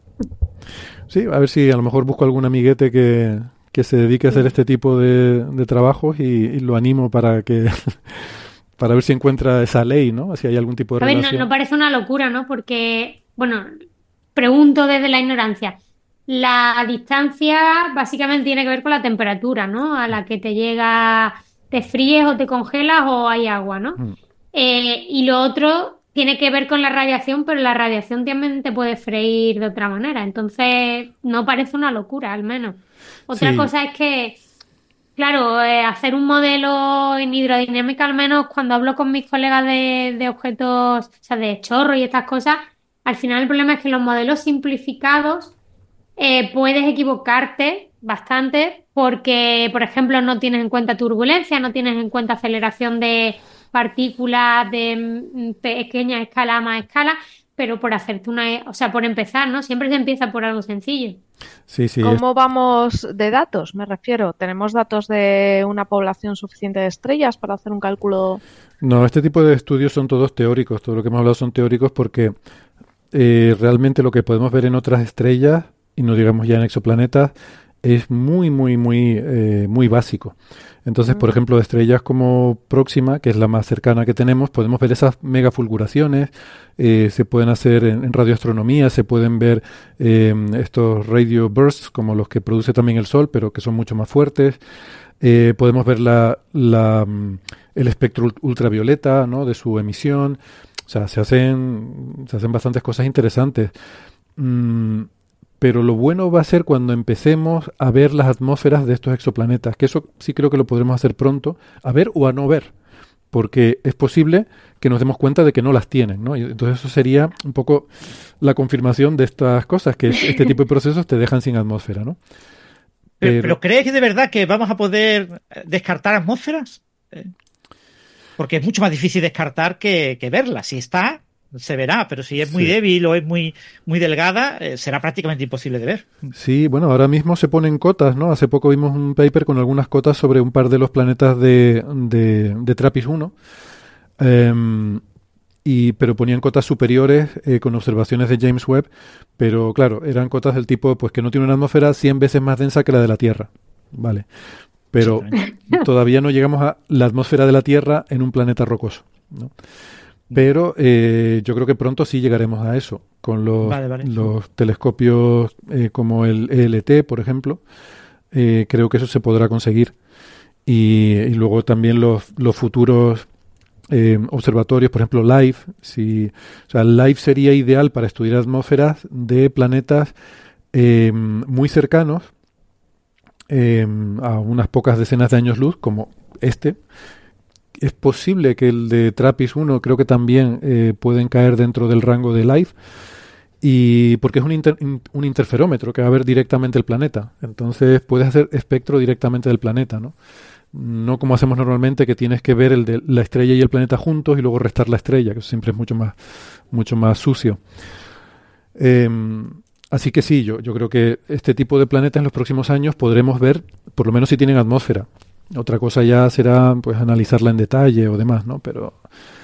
Sí, a ver si a lo mejor busco algún amiguete que se dedique a hacer este tipo de trabajos y lo animo para que para ver si encuentra esa ley, ¿no? Si hay algún tipo de relación. No parece una locura, ¿no? Porque, bueno, pregunto desde la ignorancia. La distancia básicamente tiene que ver con la temperatura, ¿no? A la que te llega, te fríes o te congelas o hay agua, ¿no? Y lo otro tiene que ver con la radiación, pero la radiación también te puede freír de otra manera. Entonces, no parece una locura, al menos. Otra cosa es que, claro, hacer un modelo en hidrodinámica, al menos cuando hablo con mis colegas de objetos, o sea, de chorro y estas cosas, al final el problema es que los modelos simplificados puedes equivocarte bastante porque, por ejemplo, no tienes en cuenta turbulencia, no tienes en cuenta aceleración de partículas de pequeña escala a más escala, pero por hacerte por empezar, ¿no? Siempre se empieza por algo sencillo. Sí. ¿Cómo vamos de datos? Me refiero, ¿tenemos datos de una población suficiente de estrellas para hacer un cálculo? No, este tipo de estudios son todos teóricos. Todo lo que hemos hablado son teóricos porque realmente lo que podemos ver en otras estrellas, y no digamos ya en exoplanetas, es muy básico. Entonces, por ejemplo, de estrellas como Próxima, que es la más cercana que tenemos, podemos ver esas megafulguraciones, se pueden hacer en radioastronomía, se pueden ver estos radio bursts, como los que produce también el Sol, pero que son mucho más fuertes. Podemos ver el espectro ultravioleta, ¿no?, de su emisión. O sea, se hacen bastantes cosas interesantes. Pero lo bueno va a ser cuando empecemos a ver las atmósferas de estos exoplanetas, que eso sí creo que lo podremos hacer pronto, a ver o a no ver, porque es posible que nos demos cuenta de que no las tienen, ¿no? Y entonces eso sería un poco la confirmación de estas cosas, que este tipo de procesos te dejan sin atmósfera, ¿no? ¿Pero crees que de verdad que vamos a poder descartar atmósferas? Porque es mucho más difícil descartar que verlas. Si está, se verá, pero si es muy débil o es muy delgada, será prácticamente imposible de ver. Sí, bueno, ahora mismo se ponen cotas, ¿no? Hace poco vimos un paper con algunas cotas sobre un par de los planetas de TRAPPIST-1, pero ponían cotas superiores con observaciones de James Webb, pero claro, eran cotas del tipo pues que no tiene una atmósfera 100 veces más densa que la de la Tierra, ¿vale? Pero todavía no llegamos a la atmósfera de la Tierra en un planeta rocoso, ¿no? Pero yo creo que pronto sí llegaremos a eso, con los telescopios como el ELT, por ejemplo. Creo que eso se podrá conseguir. Y luego también los futuros observatorios, por ejemplo, LIVE. O sea, LIVE sería ideal para estudiar atmósferas de planetas muy cercanos, a unas pocas decenas de años luz, como este. Es posible que el de TRAPPIST-1 creo que también pueden caer dentro del rango de LIVE, y porque es un interferómetro que va a ver directamente el planeta. Entonces puedes hacer espectro directamente del planeta, ¿no? No como hacemos normalmente, que tienes que ver el de la estrella y el planeta juntos y luego restar la estrella, que siempre es mucho más sucio. Así que sí, yo creo que este tipo de planetas en los próximos años podremos ver, por lo menos si tienen atmósfera. Otra cosa ya será pues analizarla en detalle o demás, ¿no? Pero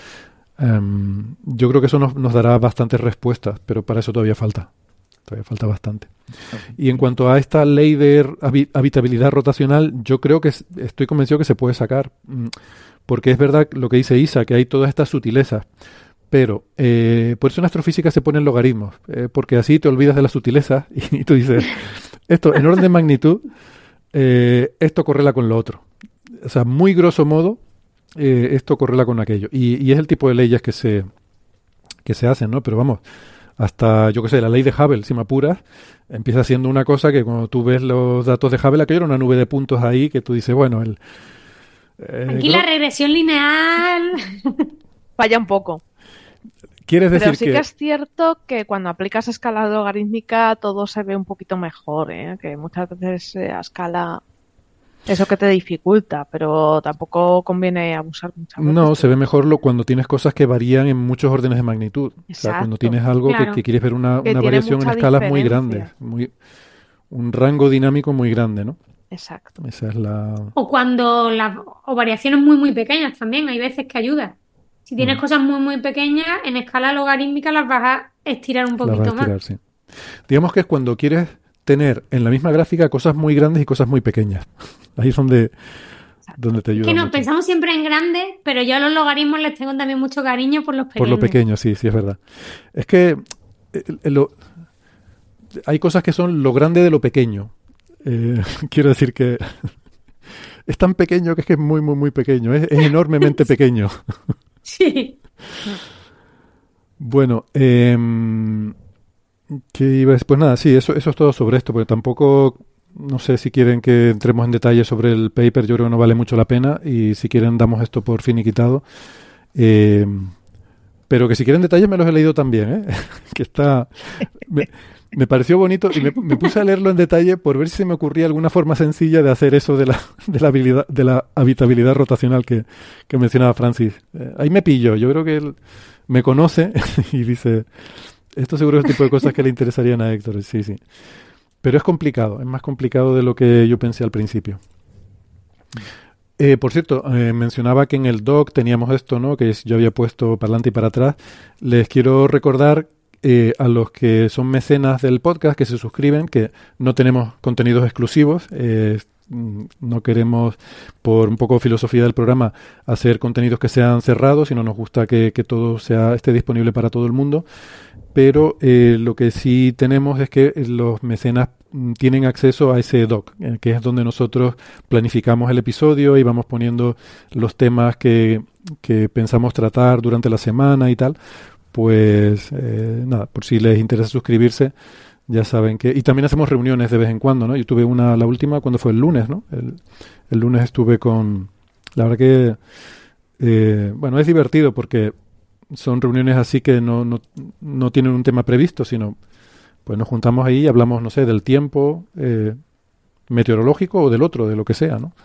yo creo que eso nos dará bastantes respuestas, pero para eso todavía falta bastante. Y en cuanto a esta ley de habitabilidad rotacional, yo creo que estoy convencido que se puede sacar, porque es verdad lo que dice Isa, que hay todas estas sutilezas, pero por eso en astrofísica se ponen logaritmos, porque así te olvidas de las sutilezas y tú dices, esto en orden de magnitud, esto correla con lo otro. O sea, muy grosso modo, esto correla con aquello. Y es el tipo de leyes que se hacen, ¿no? Pero vamos, hasta, yo qué sé, la ley de Hubble, si me apuras, empieza siendo una cosa que cuando tú ves los datos de Hubble, aquello era una nube de puntos ahí que tú dices, bueno, aquí la regresión lineal falla un poco. ¿Quieres decir Pero sí que es cierto que cuando aplicas escala logarítmica todo se ve un poquito mejor, ¿eh? Que muchas veces a escala eso que te dificulta, pero tampoco conviene abusar mucho. No, se ve mejor cuando tienes cosas que varían en muchos órdenes de magnitud. Exacto. O sea, cuando tienes algo claro, que quieres ver una variación en escalas muy grandes, un rango dinámico muy grande, ¿no? Exacto. Esa es la... O cuando o variaciones muy, muy pequeñas también, hay veces que ayuda. Si tienes cosas muy, muy pequeñas, en escala logarítmica las vas a estirar un poquito más. Sí. Digamos que es cuando quieres tener en la misma gráfica cosas muy grandes y cosas muy pequeñas. Ahí es donde te ayuda. Es que mucho. Pensamos siempre en grandes, pero yo a los logaritmos les tengo también mucho cariño por los pequeños. Por lo pequeño, sí, es verdad. Es que hay cosas que son lo grande de lo pequeño. Quiero decir que es tan pequeño que es muy, muy, muy pequeño. Es enormemente pequeño. Sí. Bueno, ¿qué iba a decir? Pues nada, sí, eso es todo sobre esto, porque tampoco, no sé si quieren que entremos en detalle sobre el paper, yo creo que no vale mucho la pena, y si quieren damos esto por finiquitado. Pero que si quieren detalles me los he leído también, que está... Me pareció bonito y me puse a leerlo en detalle por ver si se me ocurría alguna forma sencilla de hacer eso de la habitabilidad rotacional que mencionaba Francis. Ahí me pillo, yo creo que él me conoce y dice, esto seguro es el tipo de cosas que le interesarían a Héctor. Sí. Pero es complicado, es más complicado de lo que yo pensé al principio. Por cierto, mencionaba que en el doc teníamos esto, ¿no? Que yo había puesto para adelante y para atrás. Les quiero recordar a los que son mecenas del podcast, que se suscriben, que no tenemos contenidos exclusivos, no queremos, por un poco filosofía del programa, hacer contenidos que sean cerrados, sino nos gusta que todo esté disponible para todo el mundo, pero lo que sí tenemos es que los mecenas tienen acceso a ese doc, que es donde nosotros planificamos el episodio y vamos poniendo los temas que pensamos tratar durante la semana y tal. Pues nada, por si les interesa suscribirse, ya saben que... Y también hacemos reuniones de vez en cuando, ¿no? Yo tuve la última cuando fue el lunes, ¿no? El lunes estuve con... La verdad que... bueno, es divertido porque son reuniones así que no tienen un tema previsto, sino... Pues nos juntamos ahí y hablamos, no sé, del tiempo meteorológico o del otro, de lo que sea, ¿no?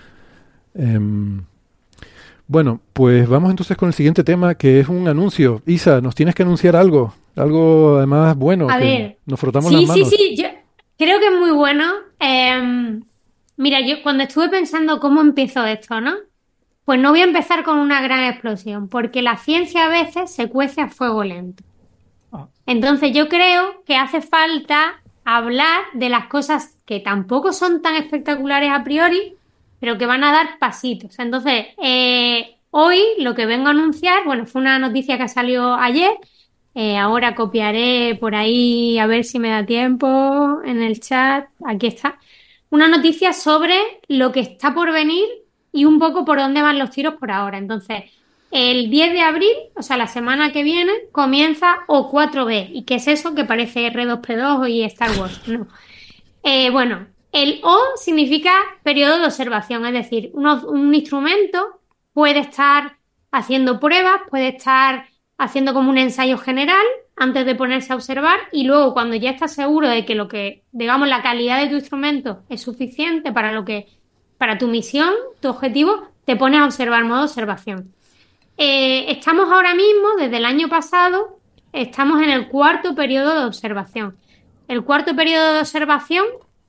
Bueno, pues vamos entonces con el siguiente tema, que es un anuncio. Isa, nos tienes que anunciar algo además bueno. A ver, nos frotamos las manos. Sí, yo creo que es muy bueno. Mira, yo cuando estuve pensando cómo empiezo esto, ¿no? Pues no voy a empezar con una gran explosión, porque la ciencia a veces se cuece a fuego lento. Entonces yo creo que hace falta hablar de las cosas que tampoco son tan espectaculares a priori, pero que van a dar pasitos. Entonces, hoy lo que vengo a anunciar, bueno, fue una noticia que salió ayer, ahora copiaré por ahí a ver si me da tiempo en el chat, aquí está, una noticia sobre lo que está por venir y un poco por dónde van los tiros por ahora. Entonces, el 10 de abril, o sea, la semana que viene, comienza O4B. ¿Y qué es eso? Que parece R2P2 y Star Wars. No. Bueno, el O significa periodo de observación, es decir, un instrumento puede estar haciendo pruebas, puede estar haciendo como un ensayo general antes de ponerse a observar, y luego cuando ya estás seguro de que digamos, la calidad de tu instrumento es suficiente para tu misión, tu objetivo, te pones a observar, modo observación. Estamos ahora mismo, desde el año pasado, estamos en el cuarto periodo de observación. El cuarto periodo de observación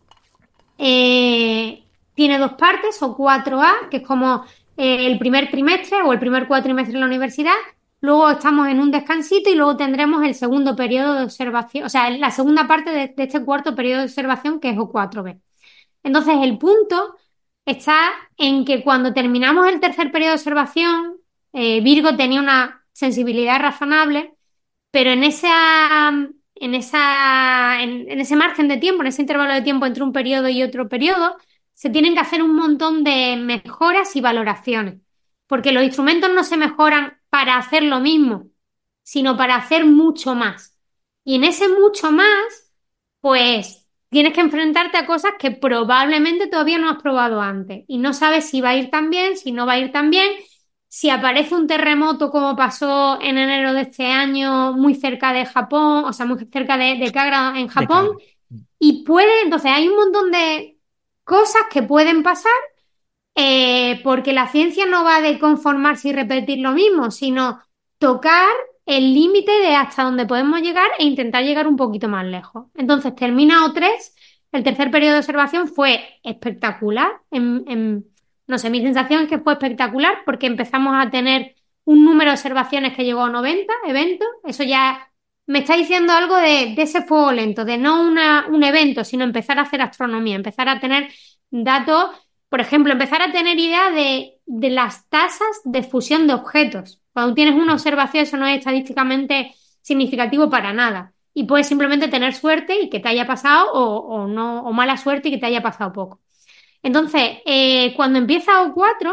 tiene dos partes, o 4A, que es como el primer trimestre o el primer cuatrimestre en la universidad. Luego estamos en un descansito y luego tendremos el segundo periodo de observación, o sea, la segunda parte de este cuarto periodo de observación, que es O4B. Entonces, el punto está en que cuando terminamos el tercer periodo de observación, Virgo tenía una sensibilidad razonable, pero en ese margen de tiempo, en ese intervalo de tiempo entre un periodo y otro periodo, se tienen que hacer un montón de mejoras y valoraciones, porque los instrumentos no se mejoran para hacer lo mismo, sino para hacer mucho más. Y en ese mucho más, pues tienes que enfrentarte a cosas que probablemente todavía no has probado antes y no sabes si va a ir tan bien, si no va a ir tan bien. Si aparece un terremoto como pasó en enero de este año muy cerca de Japón, o sea, muy cerca de Kagra en Japón, y entonces hay un montón de cosas que pueden pasar, porque la ciencia no va de conformarse y repetir lo mismo, sino tocar el límite de hasta donde podemos llegar e intentar llegar un poquito más lejos. Entonces termina O3, el tercer periodo de observación fue espectacular. No sé, mi sensación es que fue espectacular porque empezamos a tener un número de observaciones que llegó a 90 eventos. Eso ya me está diciendo algo de ese fuego lento, de no un evento, sino empezar a hacer astronomía, empezar a tener datos, por ejemplo, empezar a tener idea de las tasas de fusión de objetos. Cuando tienes una observación, eso no es estadísticamente significativo para nada. Y puedes simplemente tener suerte y que te haya pasado, o no, o mala suerte y que te haya pasado poco. Entonces, cuando empieza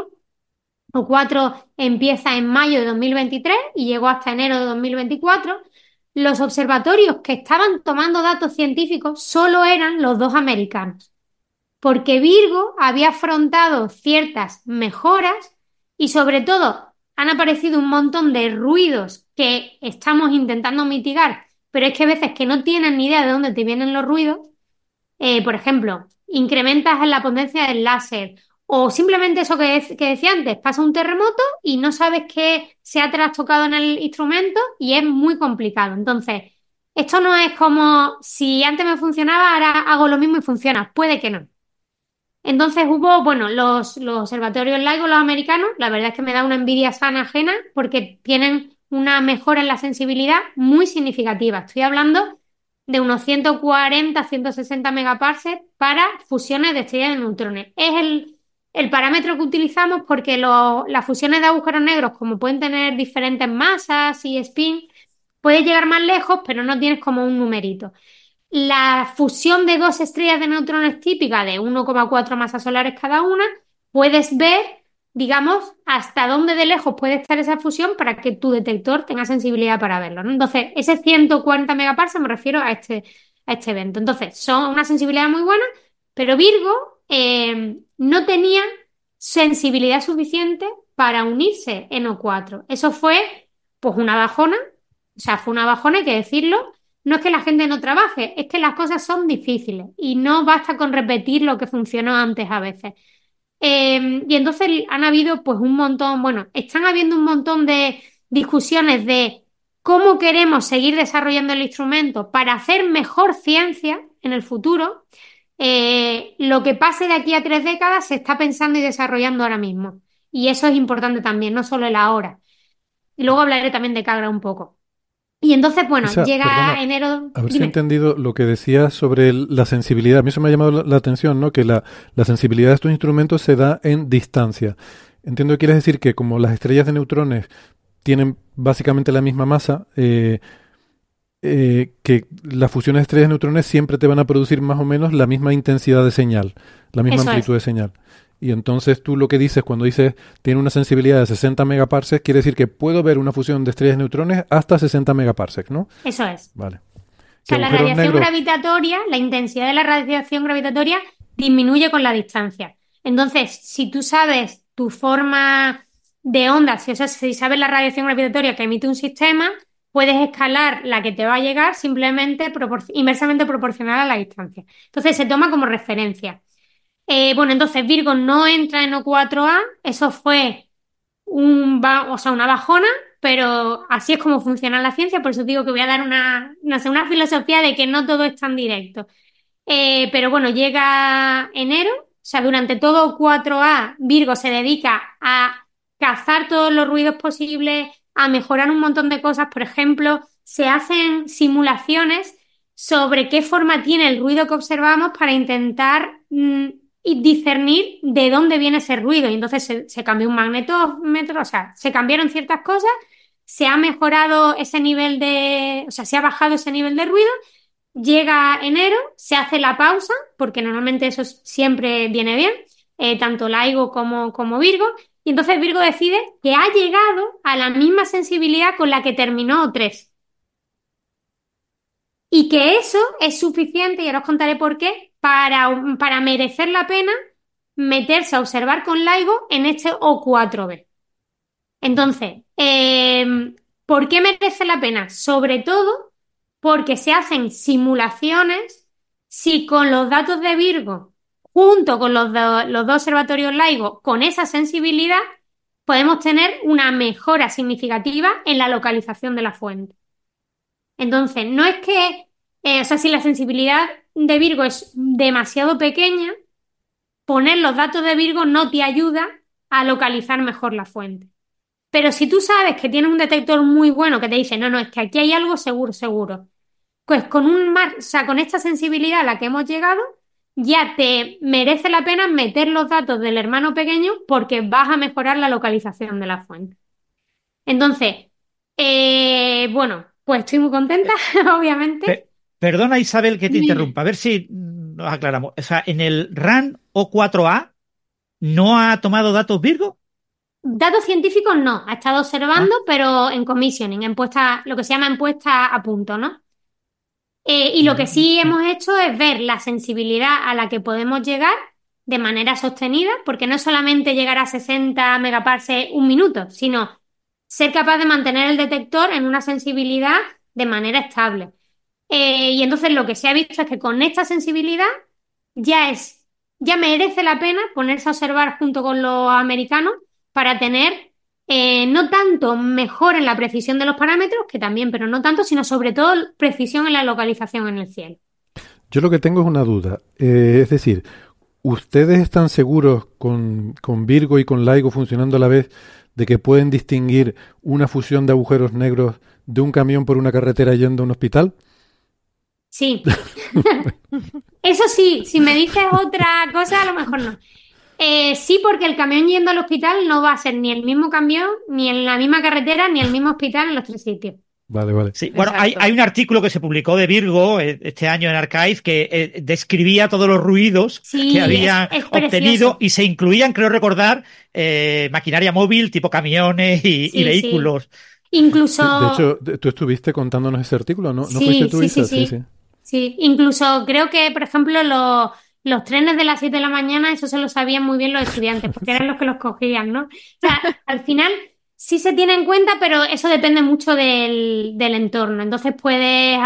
O4 empieza en mayo de 2023 y llegó hasta enero de 2024, los observatorios que estaban tomando datos científicos solo eran los dos americanos, porque Virgo había afrontado ciertas mejoras y sobre todo han aparecido un montón de ruidos que estamos intentando mitigar, pero es que a veces que no tienen ni idea de dónde te vienen los ruidos. Por ejemplo, incrementas la potencia del láser o simplemente eso que decía antes, pasa un terremoto y no sabes qué se ha trastocado en el instrumento y es muy complicado. Entonces, esto no es como si antes me funcionaba, ahora hago lo mismo y funciona. Puede que no. Entonces hubo, bueno, los observatorios LIGO, los americanos, la verdad es que me da una envidia sana ajena porque tienen una mejora en la sensibilidad muy significativa. Estoy hablando de unos 140, 160 megaparsecs para fusiones de estrellas de neutrones. Es el parámetro que utilizamos porque las fusiones de agujeros negros, como pueden tener diferentes masas y spin, puedes llegar más lejos, pero no tienes como un numerito. La fusión de dos estrellas de neutrones típica de 1,4 masas solares cada una, puedes ver, digamos, hasta dónde de lejos puede estar esa fusión para que tu detector tenga sensibilidad para verlo, ¿no? Entonces, ese 140 megaparsecs me refiero a este evento. Entonces, son una sensibilidad muy buena, pero Virgo no tenía sensibilidad suficiente para unirse en O4. Eso fue, pues, una bajona. O sea, fue una bajona, hay que decirlo. No es que la gente no trabaje, es que las cosas son difíciles y no basta con repetir lo que funcionó antes a veces. Y entonces han habido pues un montón, bueno, están habiendo un montón de discusiones de cómo queremos seguir desarrollando el instrumento para hacer mejor ciencia en el futuro. Lo que pase de aquí a 3 décadas se está pensando y desarrollando ahora mismo. Y eso es importante también, no solo el ahora. Y luego hablaré también de Kagra un poco. Y entonces, bueno, llega enero... A ver si he entendido lo que decías sobre la sensibilidad. A mí eso me ha llamado la atención, ¿no? Que la sensibilidad de estos instrumentos se da en distancia. Entiendo que quieres decir que como las estrellas de neutrones tienen básicamente la misma masa, que las fusiones de estrellas de neutrones siempre te van a producir más o menos la misma intensidad de señal, la misma amplitud de señal. Y entonces tú lo que dices cuando dices tiene una sensibilidad de 60 megaparsecs, quiere decir que puedo ver una fusión de estrellas y neutrones hasta 60 megaparsecs, ¿no? Eso es. Vale. O sea, la agujeros radiación negros- gravitatoria, la intensidad de la radiación gravitatoria disminuye con la distancia. Entonces, si tú sabes tu forma de onda, o sea, si sabes la radiación gravitatoria que emite un sistema, puedes escalar la que te va a llegar simplemente inversamente proporcional a la distancia. Entonces, se toma como referencia. Bueno, entonces Virgo no entra en O4A, eso fue una bajona, pero así es como funciona la ciencia, por eso digo que voy a dar no sé, una filosofía de que no todo es tan directo. Pero bueno, llega enero, o sea, durante todo 4A, Virgo se dedica a cazar todos los ruidos posibles, a mejorar un montón de cosas. Por ejemplo, se hacen simulaciones sobre qué forma tiene el ruido que observamos para intentar y discernir de dónde viene ese ruido. Y entonces se cambió un magnetómetro, o sea, se cambiaron ciertas cosas, se ha mejorado ese nivel o sea, se ha bajado ese nivel de ruido. Llega enero, se hace la pausa, porque normalmente eso siempre viene bien, tanto Laigo como Virgo, y entonces Virgo decide que ha llegado a la misma sensibilidad con la que terminó 3. Y que eso es suficiente, y ahora os contaré por qué, para merecer la pena meterse a observar con LIGO en este O4B. Entonces, ¿por qué merece la pena? Sobre todo porque se hacen simulaciones si con los datos de Virgo, junto con los dos observatorios LIGO, con esa sensibilidad, podemos tener una mejora significativa en la localización de la fuente. Entonces, no es que, o sea, si la sensibilidad de Virgo es demasiado pequeña, poner los datos de Virgo no te ayuda a localizar mejor la fuente. Pero si tú sabes que tienes un detector muy bueno que te dice, no, es que aquí hay algo seguro, seguro, pues o sea, con esta sensibilidad a la que hemos llegado, ya te merece la pena meter los datos del hermano pequeño porque vas a mejorar la localización de la fuente. Entonces, bueno, pues estoy muy contenta, obviamente. Perdona, Isabel, que te Dime. interrumpa. A ver si nos aclaramos. O sea, en el RAN O4A no ha tomado datos Virgo. Datos científicos no, ha estado observando, pero en commissioning, lo que se llama en puesta a punto, ¿no? Y lo que sí hemos hecho es ver la sensibilidad a la que podemos llegar de manera sostenida, porque no es solamente llegar a 60 megaparsecs un minuto, sino ser capaz de mantener el detector en una sensibilidad de manera estable. Y entonces lo que se ha visto es que con esta sensibilidad ya merece la pena ponerse a observar junto con los americanos para tener no tanto mejor en la precisión de los parámetros, que también, pero no tanto, sino sobre todo precisión en la localización en el cielo. Yo lo que tengo es una duda. Es decir, ¿ustedes están seguros con Virgo y con LIGO funcionando a la vez de que pueden distinguir una fusión de agujeros negros de un camión por una carretera yendo a un hospital? Sí. Eso sí, si me dices otra cosa, a lo mejor no. Sí, porque el camión yendo al hospital no va a ser ni el mismo camión, ni en la misma carretera, ni el mismo hospital en los 3 sitios. Vale. Sí, bueno, hay un artículo que se publicó de Virgo este año en Archive que describía todos los ruidos que habían es obtenido precioso. y se incluían, creo recordar, maquinaria móvil tipo camiones y vehículos. Incluso... De hecho, tú estuviste contándonos ese artículo, ¿no? ¿No Sí, fuiste tú, Isa? sí. Sí, incluso creo que, por ejemplo, los trenes de las 7 de la mañana, eso se lo sabían muy bien los estudiantes, porque eran los que los cogían, ¿no? O sea, al final sí se tiene en cuenta, pero eso depende mucho del entorno. Entonces puedes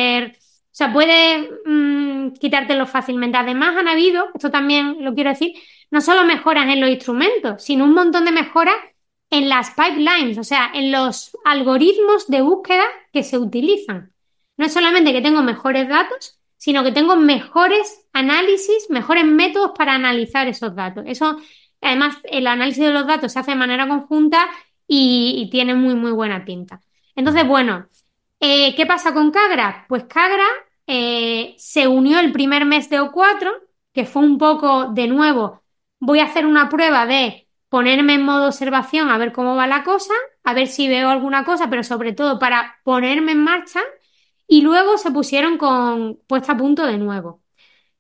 quitártelo fácilmente. Además, han habido, esto también lo quiero decir, no solo mejoras en los instrumentos, sino un montón de mejoras en las pipelines, o sea, en los algoritmos de búsqueda que se utilizan. No es solamente que tengo mejores datos, sino que tengo mejores análisis, mejores métodos para analizar esos datos. Eso, además, el análisis de los datos se hace de manera conjunta y tiene muy, muy buena pinta. Entonces, bueno, ¿qué pasa con Cagra? Pues Cagra se unió el primer mes de O4, que fue un poco, de nuevo, voy a hacer una prueba de ponerme en modo observación a ver cómo va la cosa, a ver si veo alguna cosa, pero sobre todo para ponerme en marcha. Y luego se pusieron con puesta a punto de nuevo.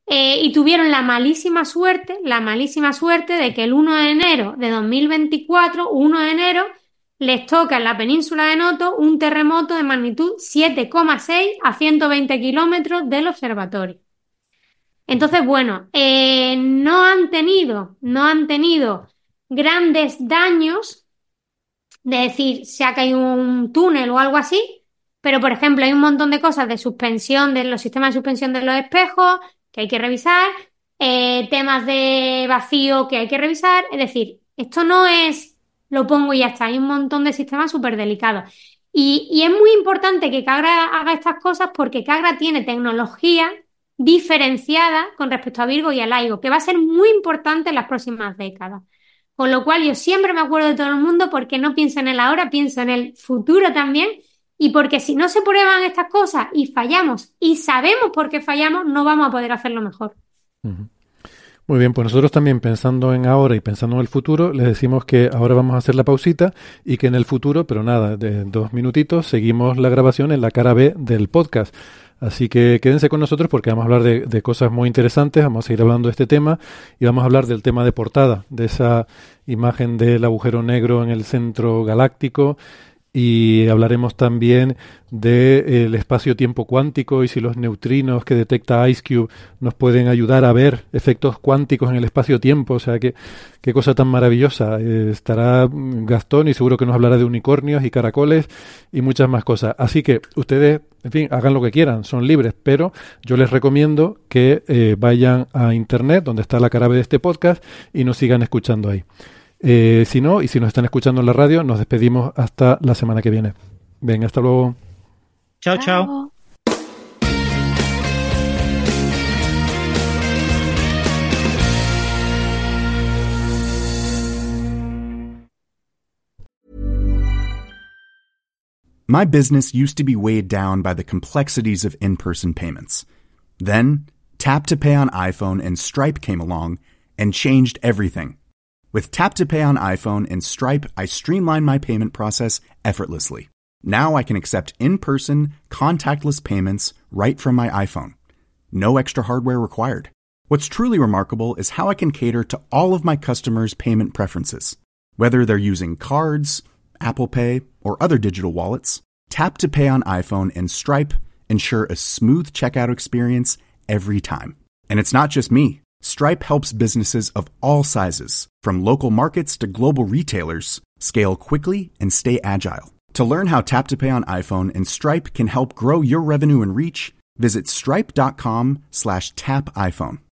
y tuvieron la malísima suerte de que el 1 de enero de 2024, 1 de enero, les toca en la península de Noto un terremoto de magnitud 7,6 a 120 kilómetros del observatorio. Entonces, bueno, no han tenido grandes daños, de decir, se ha caído un túnel o algo así, pero, por ejemplo, hay un montón de cosas de suspensión, de los sistemas de suspensión de los espejos que hay que revisar, temas de vacío que hay que revisar, es decir, esto no es lo pongo y ya está, hay un montón de sistemas súper delicados. Y es muy importante que Kagra haga estas cosas porque Kagra tiene tecnología diferenciada con respecto a Virgo y a LIGO, que va a ser muy importante en las próximas décadas. Con lo cual yo siempre me acuerdo de todo el mundo porque no pienso en el ahora, pienso en el futuro también, y porque si no se prueban estas cosas y fallamos y sabemos por qué fallamos, no vamos a poder hacerlo mejor. Uh-huh. Muy bien, pues nosotros también pensando en ahora y pensando en el futuro, les decimos que ahora vamos a hacer la pausita y que en el futuro, pero nada, de 2 minutitos, seguimos la grabación en la cara B del podcast. Así que quédense con nosotros porque vamos a hablar de cosas muy interesantes, vamos a seguir hablando de este tema y vamos a hablar del tema de portada, de esa imagen del agujero negro en el centro galáctico. Y hablaremos también del espacio-tiempo cuántico y si los neutrinos que detecta IceCube nos pueden ayudar a ver efectos cuánticos en el espacio-tiempo. O sea, qué cosa tan maravillosa. Estará Gastón y seguro que nos hablará de unicornios y caracoles y muchas más cosas. Así que ustedes, en fin, hagan lo que quieran, son libres, pero yo les recomiendo que vayan a internet, donde está la cara B de este podcast, y nos sigan escuchando ahí. Si no, y si nos están escuchando en la radio, nos despedimos hasta la semana que viene. Venga, hasta luego. Chao, chao. My business used to be weighed down by the complexities of in-person payments. Then, Tap to Pay on iPhone and Stripe came along and changed everything. With Tap to Pay on iPhone and Stripe, I streamlined my payment process effortlessly. Now I can accept in-person, contactless payments right from my iPhone. No extra hardware required. What's truly remarkable is how I can cater to all of my customers' payment preferences. Whether they're using cards, Apple Pay, or other digital wallets, Tap to Pay on iPhone and Stripe ensure a smooth checkout experience every time. And it's not just me. Stripe helps businesses of all sizes, from local markets to global retailers, scale quickly and stay agile. To learn how Tap to Pay on iPhone and Stripe can help grow your revenue and reach, visit stripe.com/tapiphone.